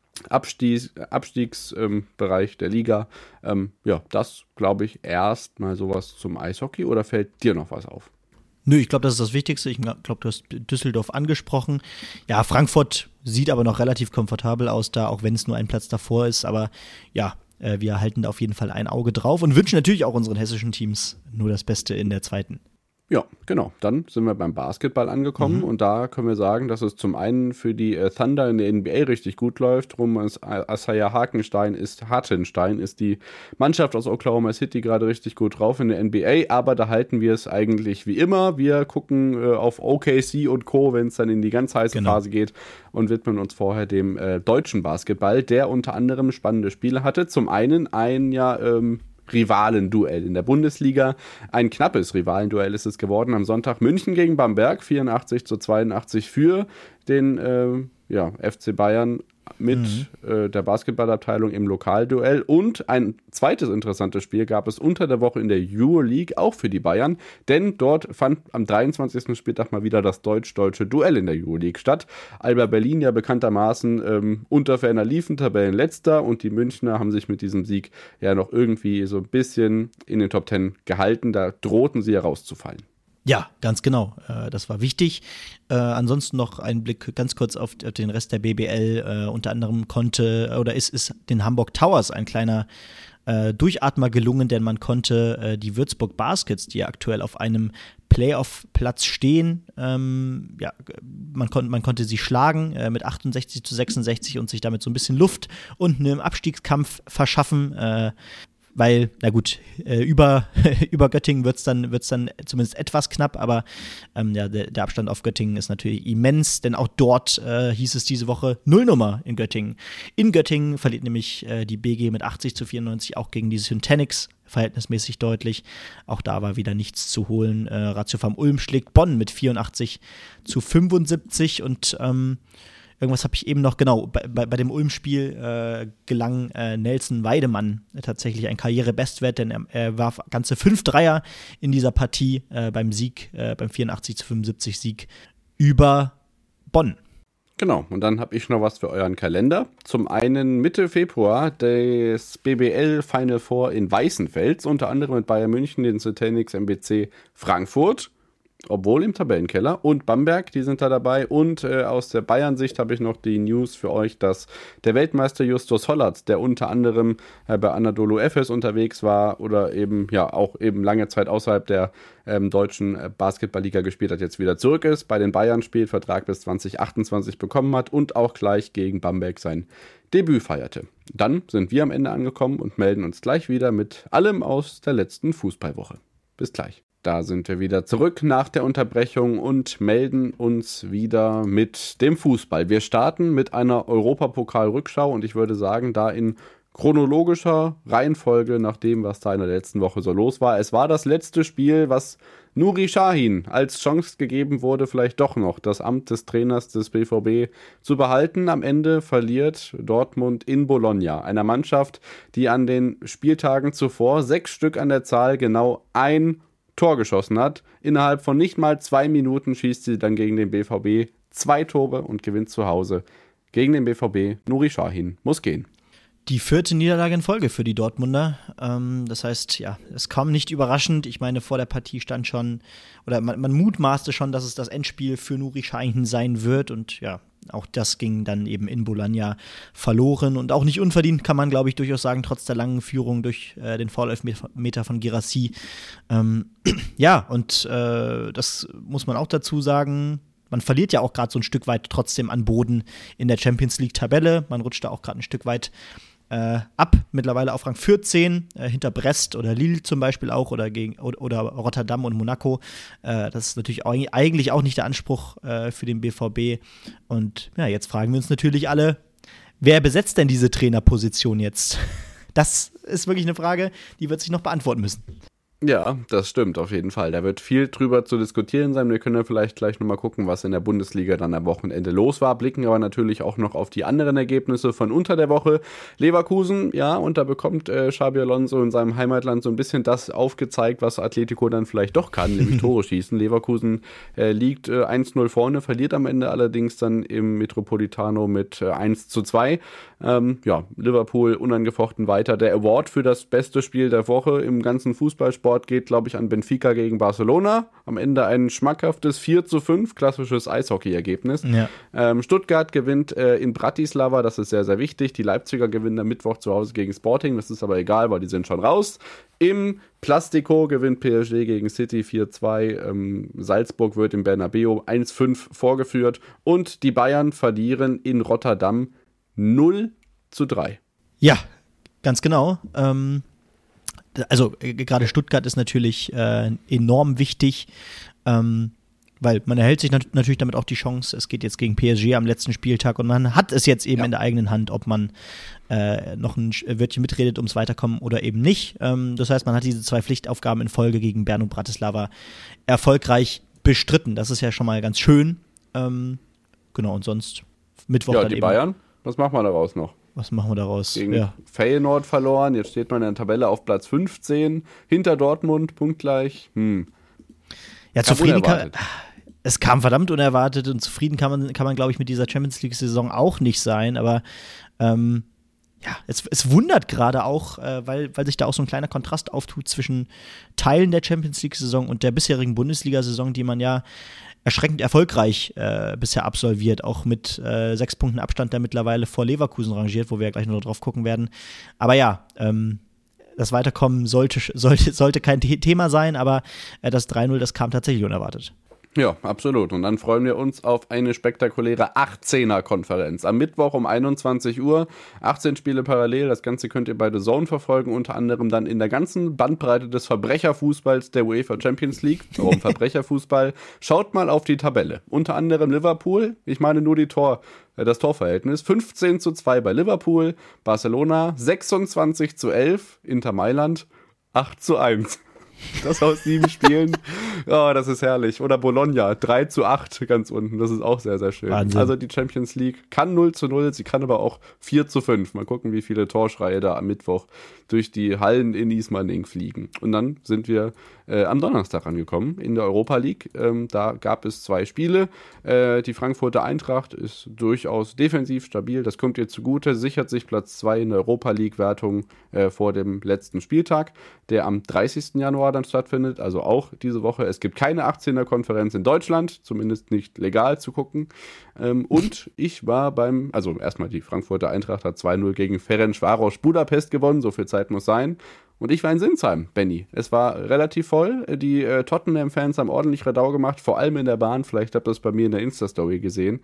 Abstiegsbereich der Liga. Das glaube ich erstmal sowas zum Eishockey, oder fällt dir noch was auf? Nö, ich glaube, das ist das Wichtigste. Ich glaube, du hast Düsseldorf angesprochen. Ja, Frankfurt sieht aber noch relativ komfortabel aus da, auch wenn es nur ein Platz davor ist. Aber ja, wir halten da auf jeden Fall ein Auge drauf und wünschen natürlich auch unseren hessischen Teams nur das Beste in der zweiten. Ja, genau. Dann sind wir beim Basketball angekommen und da können wir sagen, dass es zum einen für die Thunder in der NBA richtig gut läuft. Isaiah Hartenstein ist die Mannschaft aus Oklahoma City gerade richtig gut drauf in der NBA, aber da halten wir es eigentlich wie immer. Wir gucken auf OKC und Co., wenn es dann in die ganz heiße Phase geht und widmen uns vorher dem deutschen Basketball, der unter anderem spannende Spiele hatte. Zum einen ein Rivalenduell in der Bundesliga. Ein knappes Rivalenduell ist es geworden am Sonntag. München gegen Bamberg, 84:82 für den FC Bayern mit der Basketballabteilung im Lokalduell. Und ein zweites interessantes Spiel gab es unter der Woche in der Euroleague, auch für die Bayern, denn dort fand am 23. Spieltag mal wieder das deutsch-deutsche Duell in der Euroleague statt. Alba Berlin ja bekanntermaßen unter ferner liefen, Tabellenletzter, und die Münchner haben sich mit diesem Sieg ja noch irgendwie so ein bisschen in den Top 10 gehalten. Da drohten sie herauszufallen. Ja, ganz genau. Das war wichtig. Ansonsten noch ein Blick ganz kurz auf den Rest der BBL. Unter anderem ist den Hamburg Towers ein kleiner Durchatmer gelungen, denn man konnte die Würzburg Baskets, die ja aktuell auf einem Playoff-Platz stehen, man konnte sie schlagen mit 68-66 und sich damit so ein bisschen Luft unten im Abstiegskampf verschaffen. Weil, na gut, über Göttingen wird's dann zumindest etwas knapp, aber der Abstand auf Göttingen ist natürlich immens, denn auch dort hieß es diese Woche Nullnummer in Göttingen. In Göttingen verliert nämlich die BG mit 80-94 auch gegen die Syntanix verhältnismäßig deutlich. Auch da war wieder nichts zu holen. Ratio Farm Ulm schlägt Bonn mit 84-75 und irgendwas habe ich eben noch, genau, bei dem Ulm-Spiel gelang Nelson Weidemann tatsächlich ein Karrierebestwert, denn er warf ganze 5 Dreier in dieser Partie beim 84-75 Sieg über Bonn. Genau, und dann habe ich noch was für euren Kalender. Zum einen Mitte Februar das BBL Final Four in Weißenfels, unter anderem mit Bayern München, den Syntanix MBC Frankfurt. Obwohl im Tabellenkeller, und Bamberg, die sind da dabei, und aus der Bayern-Sicht habe ich noch die News für euch, dass der Weltmeister Justus Hollert, der unter anderem bei Anadolu Efes unterwegs war oder eben auch lange Zeit außerhalb der deutschen Basketballliga gespielt hat, jetzt wieder zurück ist, bei den Bayern spielt, Vertrag bis 2028 bekommen hat und auch gleich gegen Bamberg sein Debüt feierte. Dann sind wir am Ende angekommen und melden uns gleich wieder mit allem aus der letzten Fußballwoche. Bis gleich. Da sind wir wieder zurück nach der Unterbrechung und melden uns wieder mit dem Fußball. Wir starten mit einer Europapokal-Rückschau und ich würde sagen, da in chronologischer Reihenfolge nach dem, was da in der letzten Woche so los war. Es war das letzte Spiel, was Nuri Sahin als Chance gegeben wurde, vielleicht doch noch das Amt des Trainers des BVB zu behalten. Am Ende verliert Dortmund in Bologna, einer Mannschaft, die an den Spieltagen zuvor 6 Stück an der Zahl genau ein Tor geschossen hat. Innerhalb von nicht mal 2 Minuten schießt sie dann gegen den BVB 2 Tore und gewinnt zu Hause gegen den BVB. Nuri Sahin muss gehen. Die 4. Niederlage in Folge für die Dortmunder. Das heißt, ja, es kam nicht überraschend. Ich meine, vor der Partie stand schon, oder man mutmaßte schon, dass es das Endspiel für Nuri Sahin sein wird. Und ja, auch das ging dann eben in Bologna verloren. Und auch nicht unverdient, kann man, glaube ich, durchaus sagen, trotz der langen Führung durch den Foul-Elfmeter von Guirassy. Das muss man auch dazu sagen. Man verliert ja auch gerade so ein Stück weit trotzdem an Boden in der Champions-League-Tabelle. Man rutscht da auch gerade ein Stück weit ab, mittlerweile auf Rang 14, hinter Brest oder Lille zum Beispiel auch oder Rotterdam und Monaco. Das ist natürlich eigentlich auch nicht der Anspruch für den BVB. Und ja, jetzt fragen wir uns natürlich alle, wer besetzt denn diese Trainerposition jetzt? Das ist wirklich eine Frage, die wird sich noch beantworten müssen. Ja, das stimmt auf jeden Fall. Da wird viel drüber zu diskutieren sein. Wir können ja vielleicht gleich nochmal gucken, was in der Bundesliga dann am Wochenende los war. Blicken aber natürlich auch noch auf die anderen Ergebnisse von unter der Woche. Leverkusen, ja, und da bekommt Xabi Alonso in seinem Heimatland so ein bisschen das aufgezeigt, was Atletico dann vielleicht doch kann, nämlich Tore schießen. Leverkusen liegt 1-0 vorne, verliert am Ende allerdings dann im Metropolitano mit 1-2. Liverpool unangefochten weiter. Der Award für das beste Spiel der Woche im ganzen Fußballsport geht, glaube ich, an Benfica gegen Barcelona. Am Ende ein schmackhaftes 4-5, klassisches Eishockey-Ergebnis. Ja. Stuttgart gewinnt in Bratislava, das ist sehr, sehr wichtig. Die Leipziger gewinnen am Mittwoch zu Hause gegen Sporting, das ist aber egal, weil die sind schon raus. Im Plastico gewinnt PSG gegen City 4-2. Salzburg wird im Bernabeu 1-5 vorgeführt. Und die Bayern verlieren in Rotterdam 0-3. Ja, ganz genau. Gerade Stuttgart ist natürlich enorm wichtig, weil man erhält sich natürlich damit auch die Chance, es geht jetzt gegen PSG am letzten Spieltag und man hat es jetzt eben in der eigenen Hand, ob man noch ein Wörtchen mitredet ums Weiterkommen oder eben nicht. Das heißt, man hat diese 2 Pflichtaufgaben in Folge gegen Bern und Bratislava erfolgreich bestritten. Das ist ja schon mal ganz schön. Genau, und sonst Mittwoch dann die eben. Bayern, was machen wir daraus noch? Was machen wir daraus? Gegen Feyenoord verloren, jetzt steht man in der Tabelle auf Platz 15, hinter Dortmund, punktgleich. Ja, zufrieden es kam verdammt unerwartet und zufrieden kann man glaube ich, mit dieser Champions-League-Saison auch nicht sein, aber es wundert gerade auch, weil sich da auch so ein kleiner Kontrast auftut zwischen Teilen der Champions-League-Saison und der bisherigen Bundesliga-Saison, die man ja erschreckend erfolgreich bisher absolviert, auch mit 6 Punkten Abstand, der mittlerweile vor Leverkusen rangiert, wo wir ja gleich noch drauf gucken werden. Aber ja, das Weiterkommen sollte kein Thema sein, aber das 3-0, das kam tatsächlich unerwartet. Ja, absolut. Und dann freuen wir uns auf eine spektakuläre 18er-Konferenz. Am Mittwoch um 21 Uhr, 18 Spiele parallel. Das Ganze könnt ihr bei The Zone verfolgen, unter anderem dann in der ganzen Bandbreite des Verbrecherfußballs der UEFA Champions League. Warum Verbrecherfußball? Schaut mal auf die Tabelle. Unter anderem Liverpool, ich meine nur das Torverhältnis, 15:2 bei Liverpool, Barcelona 26:11, Inter Mailand 8:1. Das aus 7 Spielen. Oh, das ist herrlich. Oder Bologna, 3:8 ganz unten. Das ist auch sehr, sehr schön. Wahnsinn. Also die Champions League kann 0:0, sie kann aber auch 4:5. Mal gucken, wie viele Torschreie da am Mittwoch durch die Hallen in Ismaning fliegen. Und dann sind wir am Donnerstag angekommen in der Europa League. Da gab es 2 Spiele. Die Frankfurter Eintracht ist durchaus defensiv stabil. Das kommt ihr zugute. Sichert sich Platz 2 in der Europa League-Wertung vor dem letzten Spieltag, der am 30. Januar dann stattfindet. Also auch diese Woche. Es gibt keine 18er-Konferenz in Deutschland. Zumindest nicht legal zu gucken. Und ich war also erstmal die Frankfurter Eintracht hat 2:0 gegen Ferencváros Budapest gewonnen. So viel Zeit muss sein. Und ich war in Sinsheim, Benny. Es war relativ voll. Die Tottenham-Fans haben ordentlich Radau gemacht, vor allem in der Bahn. Vielleicht habt ihr das bei mir in der Insta-Story gesehen.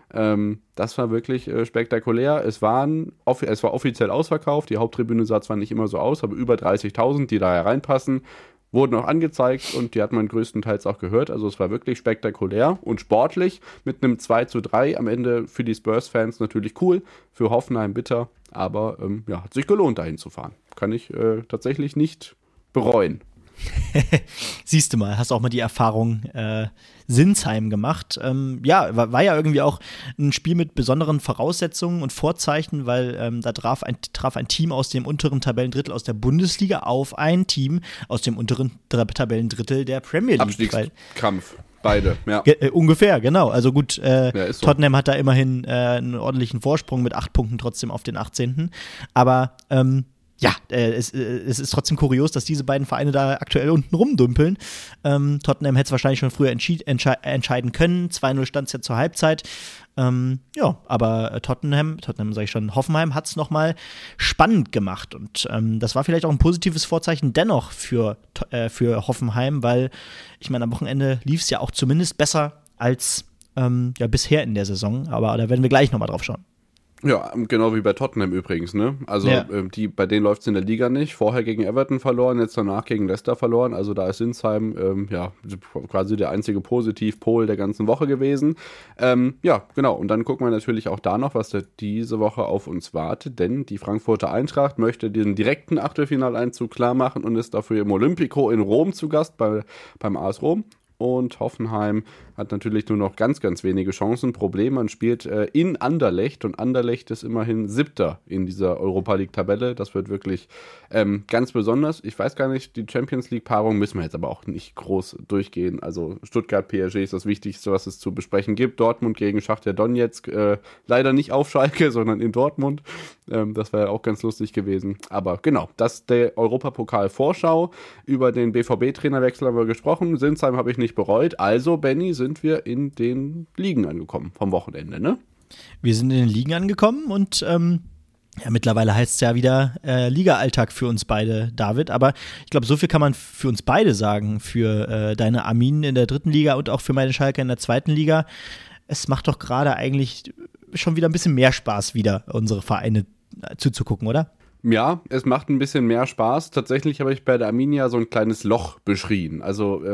Das war wirklich spektakulär. Es war offiziell ausverkauft. Die Haupttribüne sah zwar nicht immer so aus, aber über 30.000, die da hereinpassen, wurden auch angezeigt und die hat man größtenteils auch gehört. Also es war wirklich spektakulär und sportlich mit einem 2:3 am Ende für die Spurs-Fans natürlich cool, für Hoffenheim bitter, aber hat sich gelohnt, dahin zu fahren. Kann ich tatsächlich nicht bereuen. Siehst du mal, hast auch mal die Erfahrung Sinsheim gemacht. War ja irgendwie auch ein Spiel mit besonderen Voraussetzungen und Vorzeichen, weil da traf ein Team aus dem unteren Tabellendrittel aus der Bundesliga auf ein Team aus dem unteren Tabellendrittel der Premier League. Abstiegskampf. Beide, ja. Ungefähr, genau. Also gut, ist so. Tottenham hat da immerhin einen ordentlichen Vorsprung mit 8 Punkten trotzdem auf den 18. Aber es ist trotzdem kurios, dass diese beiden Vereine da aktuell unten rumdümpeln. Tottenham hätte es wahrscheinlich schon früher entscheiden können. 2:0 stand es ja zur Halbzeit. Aber Hoffenheim hat es nochmal spannend gemacht. Und das war vielleicht auch ein positives Vorzeichen dennoch für Hoffenheim, weil ich meine, am Wochenende lief es ja auch zumindest besser als bisher in der Saison. Aber da werden wir gleich nochmal drauf schauen. Ja, genau wie bei Tottenham übrigens, ne? Also bei denen läuft es in der Liga nicht. Vorher gegen Everton verloren, jetzt danach gegen Leicester verloren. Also da ist Sinsheim quasi der einzige Positivpol der ganzen Woche gewesen. Genau. Und dann gucken wir natürlich auch da noch, was da diese Woche auf uns wartet. Denn die Frankfurter Eintracht möchte den direkten Achtelfinaleinzug klar machen und ist dafür im Olympico in Rom zu Gast beim AS Rom. Und Hoffenheim hat natürlich nur noch ganz, ganz wenige Chancen. Problem, man spielt in Anderlecht und Anderlecht ist immerhin 7. in dieser Europa-League-Tabelle. Das wird wirklich ganz besonders. Ich weiß gar nicht, die Champions-League-Paarung müssen wir jetzt aber auch nicht groß durchgehen. Also Stuttgart-PSG ist das Wichtigste, was es zu besprechen gibt. Dortmund gegen Schachtar Donetsk, leider nicht auf Schalke, sondern in Dortmund. Das wäre auch ganz lustig gewesen. Aber genau, das ist der Europapokal-Vorschau. Über den BVB-Trainerwechsel haben wir gesprochen. Sinsheim habe ich nicht bereut. Also, Benny, sind wir in den Ligen angekommen vom Wochenende, ne? Wir sind in den Ligen angekommen und mittlerweile heißt es ja wieder Liga-Alltag für uns beide, David. Aber ich glaube, so viel kann man für uns beide sagen, für deine Arminen in der 3. Liga und auch für meine Schalke in der 2. Liga. Es macht doch gerade eigentlich schon wieder ein bisschen mehr Spaß, wieder unsere Vereine zuzugucken, oder? Ja, es macht ein bisschen mehr Spaß. Tatsächlich habe ich bei der Arminia so ein kleines Loch beschrien. Also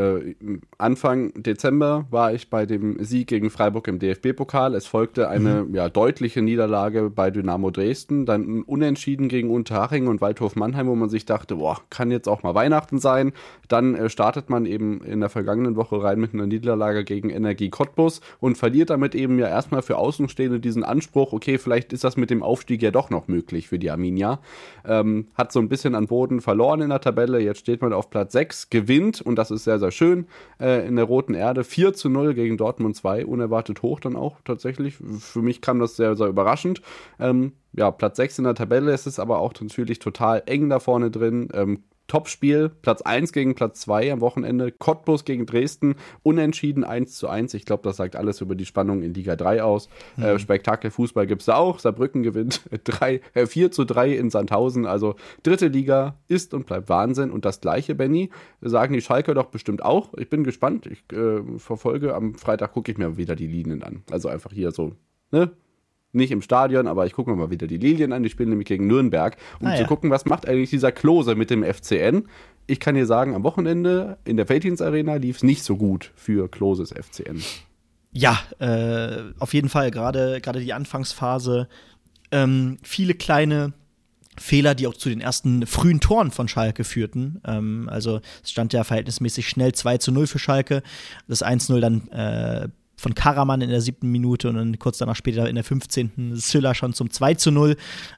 Anfang Dezember war ich bei dem Sieg gegen Freiburg im DFB-Pokal. Es folgte eine deutliche Niederlage bei Dynamo Dresden, dann ein Unentschieden gegen Unterhaching und Waldhof Mannheim, wo man sich dachte, kann jetzt auch mal Weihnachten sein. Dann startet man eben in der vergangenen Woche rein mit einer Niederlage gegen Energie Cottbus und verliert damit eben ja erstmal für Außenstehende diesen Anspruch, okay, vielleicht ist das mit dem Aufstieg ja doch noch möglich für die Arminia. hat so ein bisschen an Boden verloren in der Tabelle. Jetzt steht man auf Platz 6, gewinnt, und das ist sehr, sehr schön, in der Roten Erde 4-0 gegen Dortmund 2, unerwartet hoch dann auch tatsächlich. Für mich kam das sehr, sehr überraschend. Platz 6 in der Tabelle, es ist aber auch natürlich total eng da vorne drin. Topspiel, Platz 1 gegen Platz 2 am Wochenende, Cottbus gegen Dresden, unentschieden 1-1. Ich glaube, das sagt alles über die Spannung in Liga 3 aus. Spektakelfußball gibt es da auch. Saarbrücken gewinnt 4-3 in Sandhausen. Also 3. Liga ist und bleibt Wahnsinn. Und das Gleiche, Benny, sagen die Schalker doch bestimmt auch. Ich bin gespannt. Ich verfolge. Am Freitag gucke ich mir wieder die Linien an. Also einfach hier so, ne? Nicht im Stadion, aber ich gucke mir mal wieder die Lilien an. Die spielen nämlich gegen Nürnberg, um zu gucken, was macht eigentlich dieser Klose mit dem FCN. Ich kann dir sagen, am Wochenende in der Veltins Arena lief es nicht so gut für Kloses FCN. Ja, auf jeden Fall. Gerade die Anfangsphase. Viele kleine Fehler, die auch zu den ersten frühen Toren von Schalke führten. Also es stand ja verhältnismäßig schnell 2-0 für Schalke. Das 1-0 dann von Karaman in der 7. Minute und dann kurz danach später in der 15. Süller schon zum 2-0.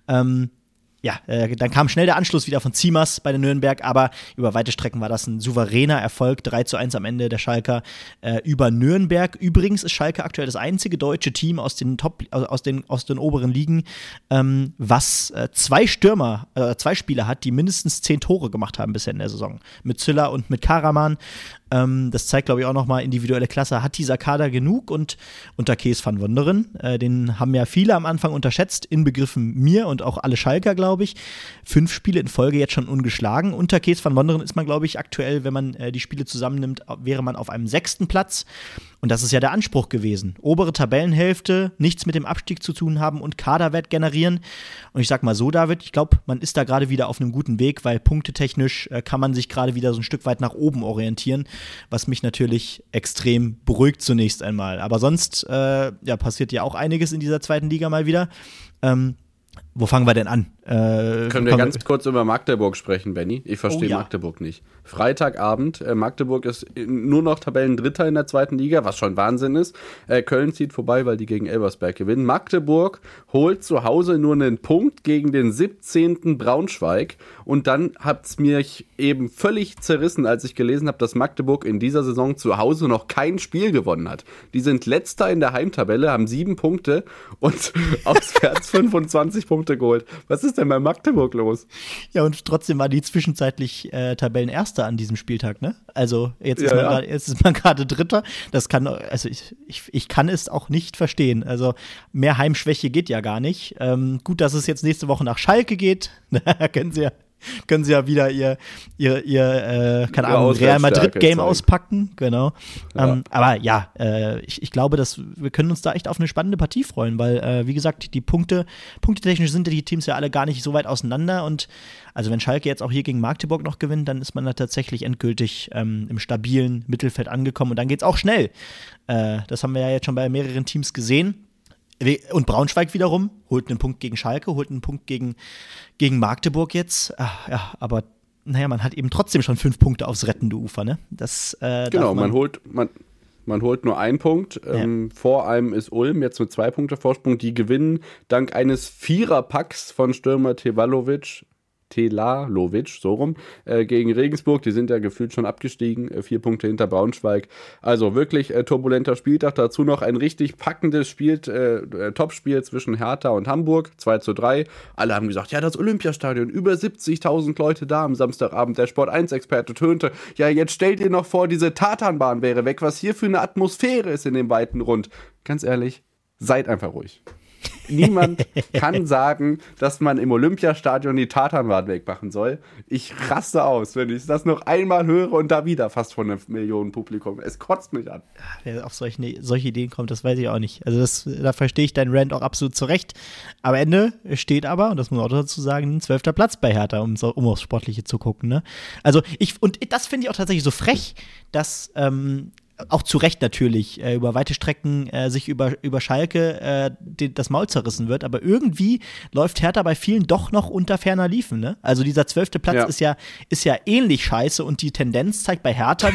Dann kam schnell der Anschluss wieder von Ziemers bei den Nürnberg, aber über weite Strecken war das ein souveräner Erfolg, 3-1 am Ende der Schalker über Nürnberg. Übrigens ist Schalke aktuell das einzige deutsche Team aus den oberen Ligen, was zwei Spieler hat, die mindestens 10 Tore gemacht haben bisher in der Saison. Mit Züller und mit Karaman. Das zeigt, glaube ich, auch nochmal individuelle Klasse. Hat dieser Kader genug? Und unter Kees van Wonderen, den haben ja viele am Anfang unterschätzt, inbegriffen mir und auch alle Schalker, glaube ich. 5 Spiele in Folge jetzt schon ungeschlagen. Unter Kees van Wonderen ist man, glaube ich, aktuell, wenn man die Spiele zusammennimmt, wäre man auf einem 6. Platz. Und das ist ja der Anspruch gewesen. Obere Tabellenhälfte, nichts mit dem Abstieg zu tun haben und Kaderwert generieren. Und ich sag mal so, David, ich glaube, man ist da gerade wieder auf einem guten Weg, weil punktetechnisch kann man sich gerade wieder so ein Stück weit nach oben orientieren, was mich natürlich extrem beruhigt zunächst einmal. Aber sonst passiert ja auch einiges in dieser 2. Liga mal wieder. Wo fangen wir denn an? Können wir ganz kurz über Magdeburg sprechen, Benny? Ich verstehe Magdeburg nicht. Freitagabend, Magdeburg ist nur noch Tabellendritter in der 2. Liga, was schon Wahnsinn ist. Köln zieht vorbei, weil die gegen Elversberg gewinnen. Magdeburg holt zu Hause nur einen Punkt gegen den 17. Braunschweig. Und dann hat es mich eben völlig zerrissen, als ich gelesen habe, dass Magdeburg in dieser Saison zu Hause noch kein Spiel gewonnen hat. Die sind Letzter in der Heimtabelle, haben 7 Punkte und auswärts 25 Punkte geholt. Was ist denn bei Magdeburg los? Ja, und trotzdem war die zwischenzeitlich Tabellenerster an diesem Spieltag, ne? Also jetzt ist man gerade Dritter. Das kann, also ich kann es auch nicht verstehen. Also mehr Heimschwäche geht ja gar nicht. Gut, dass es jetzt nächste Woche nach Schalke geht. können sie ja wieder ihr keine Ahnung, Real Madrid-Game auspacken, genau. Ja. Aber ja, ich glaube, wir können uns da echt auf eine spannende Partie freuen, weil, wie gesagt, die punktetechnisch sind die Teams ja alle gar nicht so weit auseinander und also wenn Schalke jetzt auch hier gegen Magdeburg noch gewinnt, dann ist man da tatsächlich endgültig im stabilen Mittelfeld angekommen und dann geht's auch schnell. Das haben wir ja jetzt schon bei mehreren Teams gesehen. Und Braunschweig wiederum holt einen Punkt gegen Schalke, holt einen Punkt gegen Magdeburg jetzt. Aber naja, man hat eben trotzdem schon 5 Punkte aufs rettende Ufer, ne? Genau, man holt nur 1 Punkt. Vor einem ist Ulm, jetzt mit 2 Punkte Vorsprung. Die gewinnen dank eines Viererpacks von Stürmer Telalovic, so rum, gegen Regensburg. Die sind ja gefühlt schon abgestiegen, 4 Punkte hinter Braunschweig. Also wirklich turbulenter Spieltag. Dazu noch ein richtig packendes Topspiel zwischen Hertha und Hamburg, 2-3. Alle haben gesagt, ja, das Olympiastadion, über 70.000 Leute da am Samstagabend. Der Sport1-Experte tönte, ja, jetzt stellt ihr noch vor, diese Tatanbahn wäre weg, was hier für eine Atmosphäre ist in dem weiten Rund. Ganz ehrlich, seid einfach ruhig. Niemand kann sagen, dass man im Olympiastadion die Tatanbahn wegmachen soll. Ich raste aus, wenn ich das noch einmal höre und da wieder fast von 1 Million Publikum. Es kotzt mich an. Wer auf solche Ideen kommt, das weiß ich auch nicht. Also da verstehe ich deinen Rant auch absolut zurecht. Am Ende steht aber, und das muss man auch dazu sagen, ein 12. Platz bei Hertha, um aufs Sportliche zu gucken. Ne? Also das finde ich auch tatsächlich so frech, dass auch zu Recht natürlich, über weite Strecken sich über Schalke das Maul zerrissen wird, aber irgendwie läuft Hertha bei vielen doch noch unter ferner Liefen, ne? Also dieser 12. Platz ist ja ähnlich scheiße und die Tendenz zeigt bei Hertha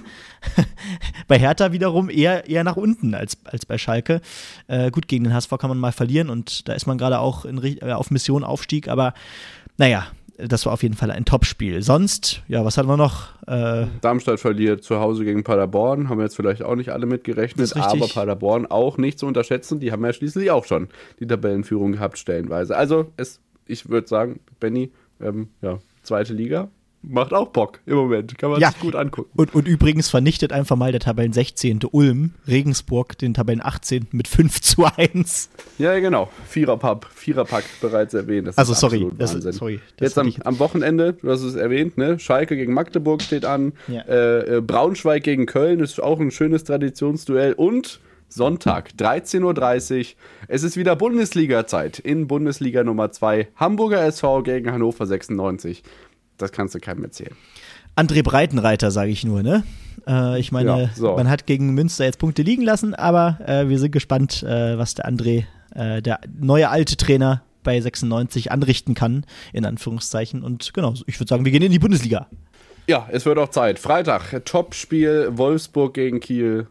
wiederum eher nach unten als bei Schalke. Gut, gegen den HSV kann man mal verlieren und da ist man gerade auch auf Mission Aufstieg, aber naja, das war auf jeden Fall ein Topspiel. Sonst, ja, was hatten wir noch? Darmstadt verliert zu Hause gegen Paderborn, haben wir jetzt vielleicht auch nicht alle mitgerechnet, aber Paderborn auch nicht zu unterschätzen, die haben ja schließlich auch schon die Tabellenführung gehabt, stellenweise. Also, ich würde sagen, Benni, zweite Liga, macht auch Bock im Moment, kann man sich gut angucken. Und übrigens vernichtet einfach mal der Tabellen 16. Ulm, Regensburg, den Tabellen 18. mit 5:1. Ja, genau. Viererpack bereits erwähnt. Das ist absolut Wahnsinn. Jetzt am Wochenende, du hast es erwähnt, ne? Schalke gegen Magdeburg steht an. Ja. Braunschweig gegen Köln ist auch ein schönes Traditionsduell. Und Sonntag, 13:30 Uhr. Es ist wieder Bundesliga-Zeit in Bundesliga Nummer 2. Hamburger SV gegen Hannover 96. Das kannst du keinem erzählen. André Breitenreiter, sage ich nur, ne? Ich meine, man hat gegen Münster jetzt Punkte liegen lassen, aber wir sind gespannt, was der André, der neue alte Trainer bei 96 anrichten kann, in Anführungszeichen. Und genau, ich würde sagen, wir gehen in die Bundesliga. Ja, es wird auch Zeit. Freitag, Topspiel Wolfsburg gegen Kiel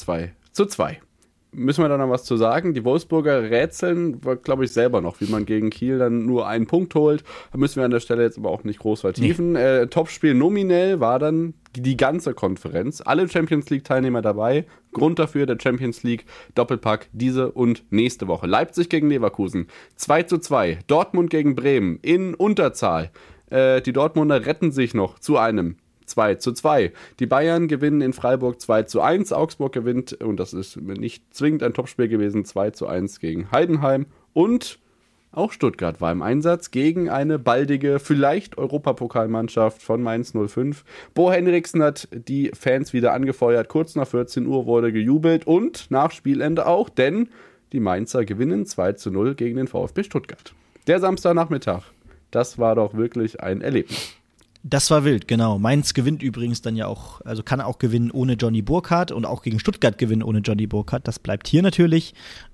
2:2. Müssen wir da noch was zu sagen? Die Wolfsburger rätseln, glaube ich, selber noch, wie man gegen Kiel dann nur einen Punkt holt. Da müssen wir an der Stelle jetzt aber auch nicht groß vertiefen. Nee. Topspiel nominell war dann die ganze Konferenz. Alle Champions-League-Teilnehmer dabei. Grund dafür der Champions League Doppelpack diese und nächste Woche. Leipzig gegen Leverkusen 2:2. Dortmund gegen Bremen in Unterzahl. Die Dortmunder retten sich noch zu einem 2:2. Die Bayern gewinnen in Freiburg 2:1. Augsburg gewinnt, und das ist nicht zwingend ein Topspiel gewesen, 2:1 gegen Heidenheim. Und auch Stuttgart war im Einsatz gegen eine baldige, vielleicht Europapokalmannschaft von Mainz 05. Bo Henriksen hat die Fans wieder angefeuert. Kurz nach 14 Uhr wurde gejubelt und nach Spielende auch, denn die Mainzer gewinnen 2:0 gegen den VfB Stuttgart. Der Samstagnachmittag, das war doch wirklich ein Erlebnis. Das war wild, genau. Mainz gewinnt übrigens dann ja auch, also kann auch gewinnen ohne Johnny Burkhardt und auch gegen Stuttgart gewinnen ohne Johnny Burkhardt. Das bleibt hier natürlich.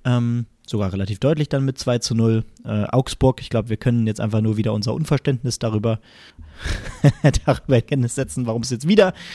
Sogar relativ deutlich dann mit 2:0. Augsburg, ich glaube, wir können jetzt einfach nur wieder unser Unverständnis darüber in Kenntnis setzen, warum sie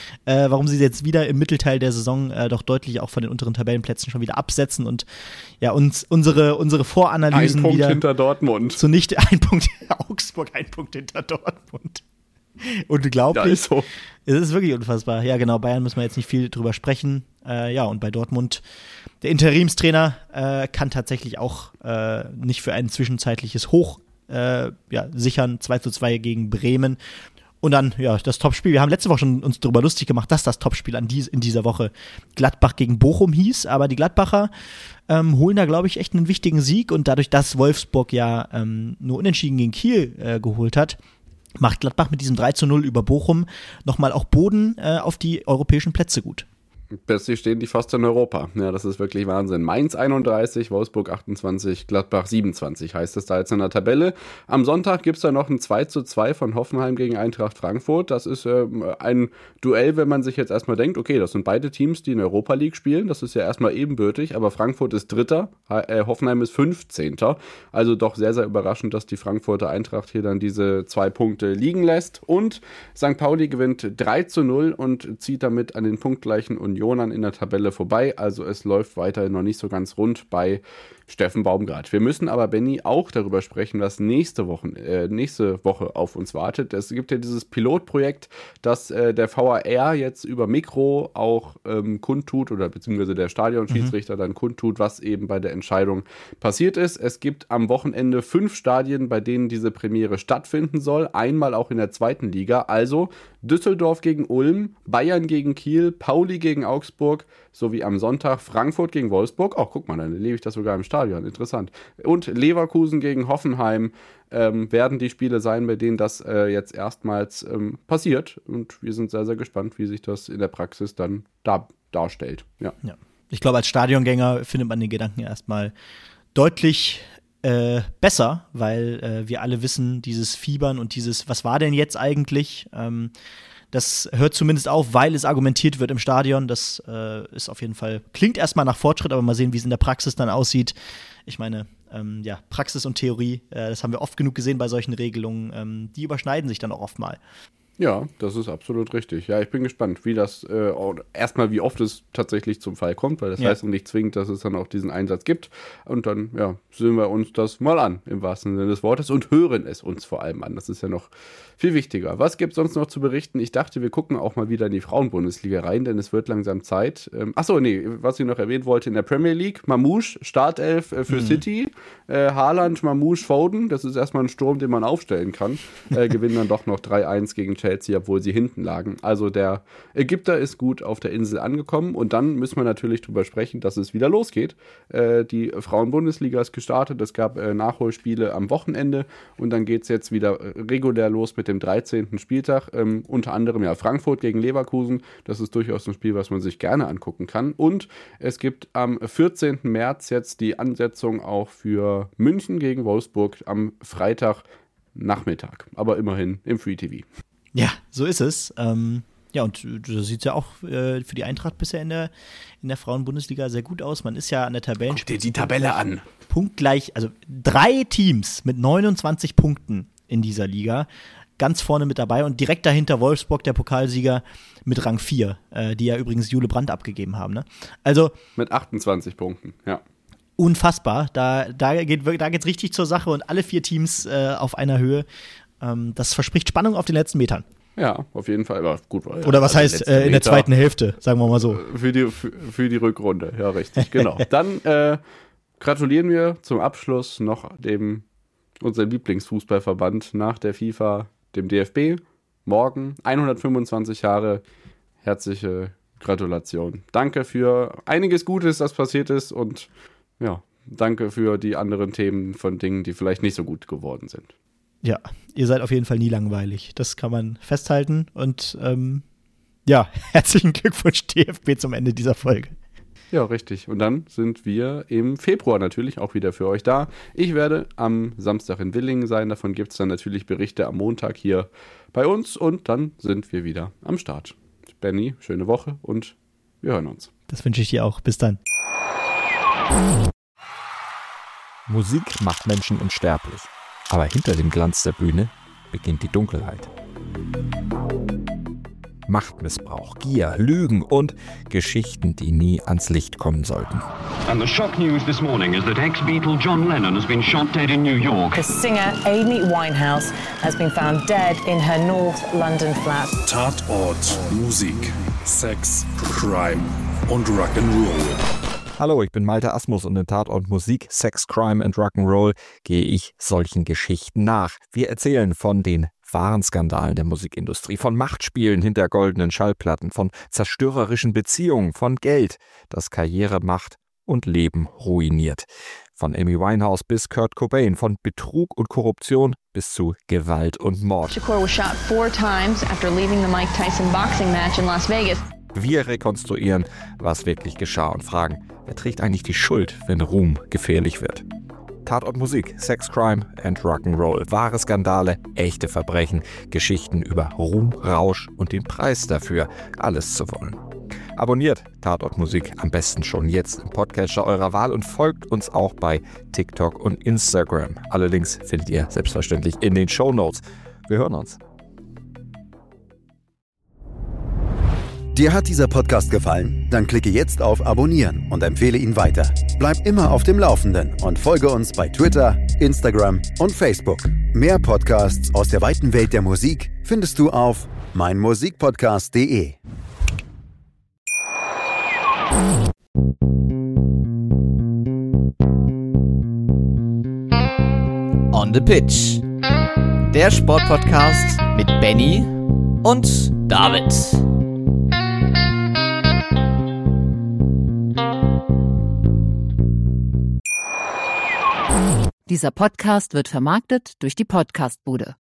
jetzt wieder im Mittelteil der Saison doch deutlich auch von den unteren Tabellenplätzen schon wieder absetzen und ja, uns unsere Voranalysen wieder. Ein Punkt hinter Dortmund. Zunichte, Augsburg, ein Punkt hinter Dortmund. Unglaublich. Ja, ist so. Es ist wirklich unfassbar. Ja, genau, Bayern müssen wir jetzt nicht viel drüber sprechen. Und bei Dortmund, der Interimstrainer kann tatsächlich auch nicht für ein zwischenzeitliches Hoch sichern. 2:2 gegen Bremen. Und dann, das Topspiel. Wir haben letzte Woche schon uns darüber lustig gemacht, dass das Topspiel in dieser Woche Gladbach gegen Bochum hieß. Aber die Gladbacher holen da, glaube ich, echt einen wichtigen Sieg. Und dadurch, dass Wolfsburg nur unentschieden gegen Kiel geholt hat, macht Gladbach mit diesem 3:0 über Bochum nochmal auch Boden auf die europäischen Plätze gut. Plötzlich stehen die fast in Europa. Ja, das ist wirklich Wahnsinn. Mainz 31, Wolfsburg 28, Gladbach 27 heißt es da jetzt in der Tabelle. Am Sonntag gibt es da noch ein 2:2 von Hoffenheim gegen Eintracht Frankfurt. Das ist ein Duell, wenn man sich jetzt erstmal denkt, okay, das sind beide Teams, die in der Europa League spielen. Das ist ja erstmal ebenbürtig, aber Frankfurt ist Dritter, Hoffenheim ist 15. Also doch sehr, sehr überraschend, dass die Frankfurter Eintracht hier dann diese 2 Punkte liegen lässt. Und St. Pauli gewinnt 3:0 und zieht damit an den punktgleichen Unionern in der Tabelle vorbei, also es läuft weiterhin noch nicht so ganz rund bei Steffen Baumgart. Wir müssen aber, Benni, auch darüber sprechen, was nächste Woche auf uns wartet. Es gibt ja dieses Pilotprojekt, das der VAR jetzt über Mikro auch kundtut oder beziehungsweise der Stadionschiedsrichter dann kundtut, was eben bei der Entscheidung passiert ist. Es gibt am Wochenende 5 Stadien, bei denen diese Premiere stattfinden soll. Einmal auch in der 2. Liga, also Düsseldorf gegen Ulm, Bayern gegen Kiel, Pauli gegen Augsburg, sowie am Sonntag Frankfurt gegen Wolfsburg. Guck mal, dann erlebe ich das sogar im Stadion. Interessant. Und Leverkusen gegen Hoffenheim werden die Spiele sein, bei denen das jetzt erstmals passiert. Und wir sind sehr, sehr gespannt, wie sich das in der Praxis dann darstellt. Ja. Ich glaube, als Stadiongänger findet man den Gedanken erstmal deutlich besser, weil wir alle wissen, dieses Fiebern und dieses, was war denn jetzt eigentlich? Das hört zumindest auf, weil es argumentiert wird im Stadion. Das ist auf jeden Fall, klingt erstmal nach Fortschritt, aber mal sehen, wie es in der Praxis dann aussieht. Ich meine, Praxis und Theorie, das haben wir oft genug gesehen bei solchen Regelungen, die überschneiden sich dann auch oft mal. Ja, das ist absolut richtig. Ja, ich bin gespannt, wie das, erstmal wie oft es tatsächlich zum Fall kommt, weil das heißt nicht zwingend, dass es dann auch diesen Einsatz gibt. Und dann, sehen wir uns das mal an, im wahrsten Sinne des Wortes, und hören es uns vor allem an. Das ist ja noch viel wichtiger. Was gibt es sonst noch zu berichten? Ich dachte, wir gucken auch mal wieder in die Frauenbundesliga rein, denn es wird langsam Zeit. Was ich noch erwähnen wollte, in der Premier League, Mamouche, Startelf für City, Haaland, Mamouche, Foden, das ist erstmal ein Sturm, den man aufstellen kann, gewinnen dann doch noch 3-1 gegen Chelsea, obwohl sie hinten lagen. Also der Ägypter ist gut auf der Insel angekommen und dann müssen wir natürlich drüber sprechen, dass es wieder losgeht. Die Frauenbundesliga ist gestartet, es gab Nachholspiele am Wochenende und dann geht es jetzt wieder regulär los mit dem 13. Spieltag, unter anderem Frankfurt gegen Leverkusen. Das ist durchaus ein Spiel, was man sich gerne angucken kann. Und es gibt am 14. März jetzt die Ansetzung auch für München gegen Wolfsburg am Freitagnachmittag. Aber immerhin im Free TV. Ja, so ist es. Und das sieht ja auch für die Eintracht bisher in der Frauenbundesliga sehr gut aus. Man ist ja an der Tabellenspitze. Guck dir die Tabelle an. Punktgleich, also 3 Teams mit 29 Punkten in dieser Liga. Ganz vorne mit dabei und direkt dahinter Wolfsburg, der Pokalsieger, mit Rang 4, die ja übrigens Jule Brandt abgegeben haben. Ne? Also mit 28 Punkten, ja. Unfassbar. Da geht's richtig zur Sache und alle 4 Teams auf einer Höhe. Das verspricht Spannung auf den letzten Metern. Ja, auf jeden Fall. Aber gut, oder was heißt in der zweiten Hälfte, sagen wir mal so. Für die Rückrunde, ja, richtig, genau. Dann gratulieren wir zum Abschluss noch unserem Lieblingsfußballverband nach der FIFA, dem DFB. Morgen 125 Jahre. Herzliche Gratulation. Danke für einiges Gutes, das passiert ist und danke für die anderen Themen von Dingen, die vielleicht nicht so gut geworden sind. Ja, ihr seid auf jeden Fall nie langweilig. Das kann man festhalten. Und herzlichen Glückwunsch DFB zum Ende dieser Folge. Ja, richtig. Und dann sind wir im Februar natürlich auch wieder für euch da. Ich werde am Samstag in Willingen sein. Davon gibt es dann natürlich Berichte am Montag hier bei uns. Und dann sind wir wieder am Start. Benny, schöne Woche und wir hören uns. Das wünsche ich dir auch. Bis dann. Musik macht Menschen unsterblich. Aber hinter dem Glanz der Bühne beginnt die Dunkelheit. Machtmissbrauch, Gier, Lügen und Geschichten, die nie ans Licht kommen sollten. And the shock news this morning is that ex-Beatle John Lennon has been shot dead in New York. The singer Amy Winehouse has been found dead in her North London flat. Tatort, Musik, Sex, Crime und Rock'n'Roll. Hallo, ich bin Malte Asmus und in Tatort Musik, Sex, Crime and Rock'n'Roll gehe ich solchen Geschichten nach. Wir erzählen von den wahren Skandalen der Musikindustrie, von Machtspielen hinter goldenen Schallplatten, von zerstörerischen Beziehungen, von Geld, das Karriere macht und Leben ruiniert. Von Amy Winehouse bis Kurt Cobain, von Betrug und Korruption bis zu Gewalt und Mord. Shakur was shot 4 times after leaving the Mike Tyson boxing match in Las Vegas. Wir rekonstruieren, was wirklich geschah und fragen, wer trägt eigentlich die Schuld, wenn Ruhm gefährlich wird? Tatort Musik, Sex, Crime and Rock'n'Roll. Wahre Skandale, echte Verbrechen, Geschichten über Ruhm, Rausch und den Preis dafür, alles zu wollen. Abonniert Tatort Musik am besten schon jetzt im Podcatcher eurer Wahl und folgt uns auch bei TikTok und Instagram. Alle Links findet ihr selbstverständlich in den Shownotes. Wir hören uns. Dir hat dieser Podcast gefallen? Dann klicke jetzt auf Abonnieren und empfehle ihn weiter. Bleib immer auf dem Laufenden und folge uns bei Twitter, Instagram und Facebook. Mehr Podcasts aus der weiten Welt der Musik findest du auf meinmusikpodcast.de. On the Pitch. Der Sportpodcast mit Benny und David. Dieser Podcast wird vermarktet durch die Podcastbude.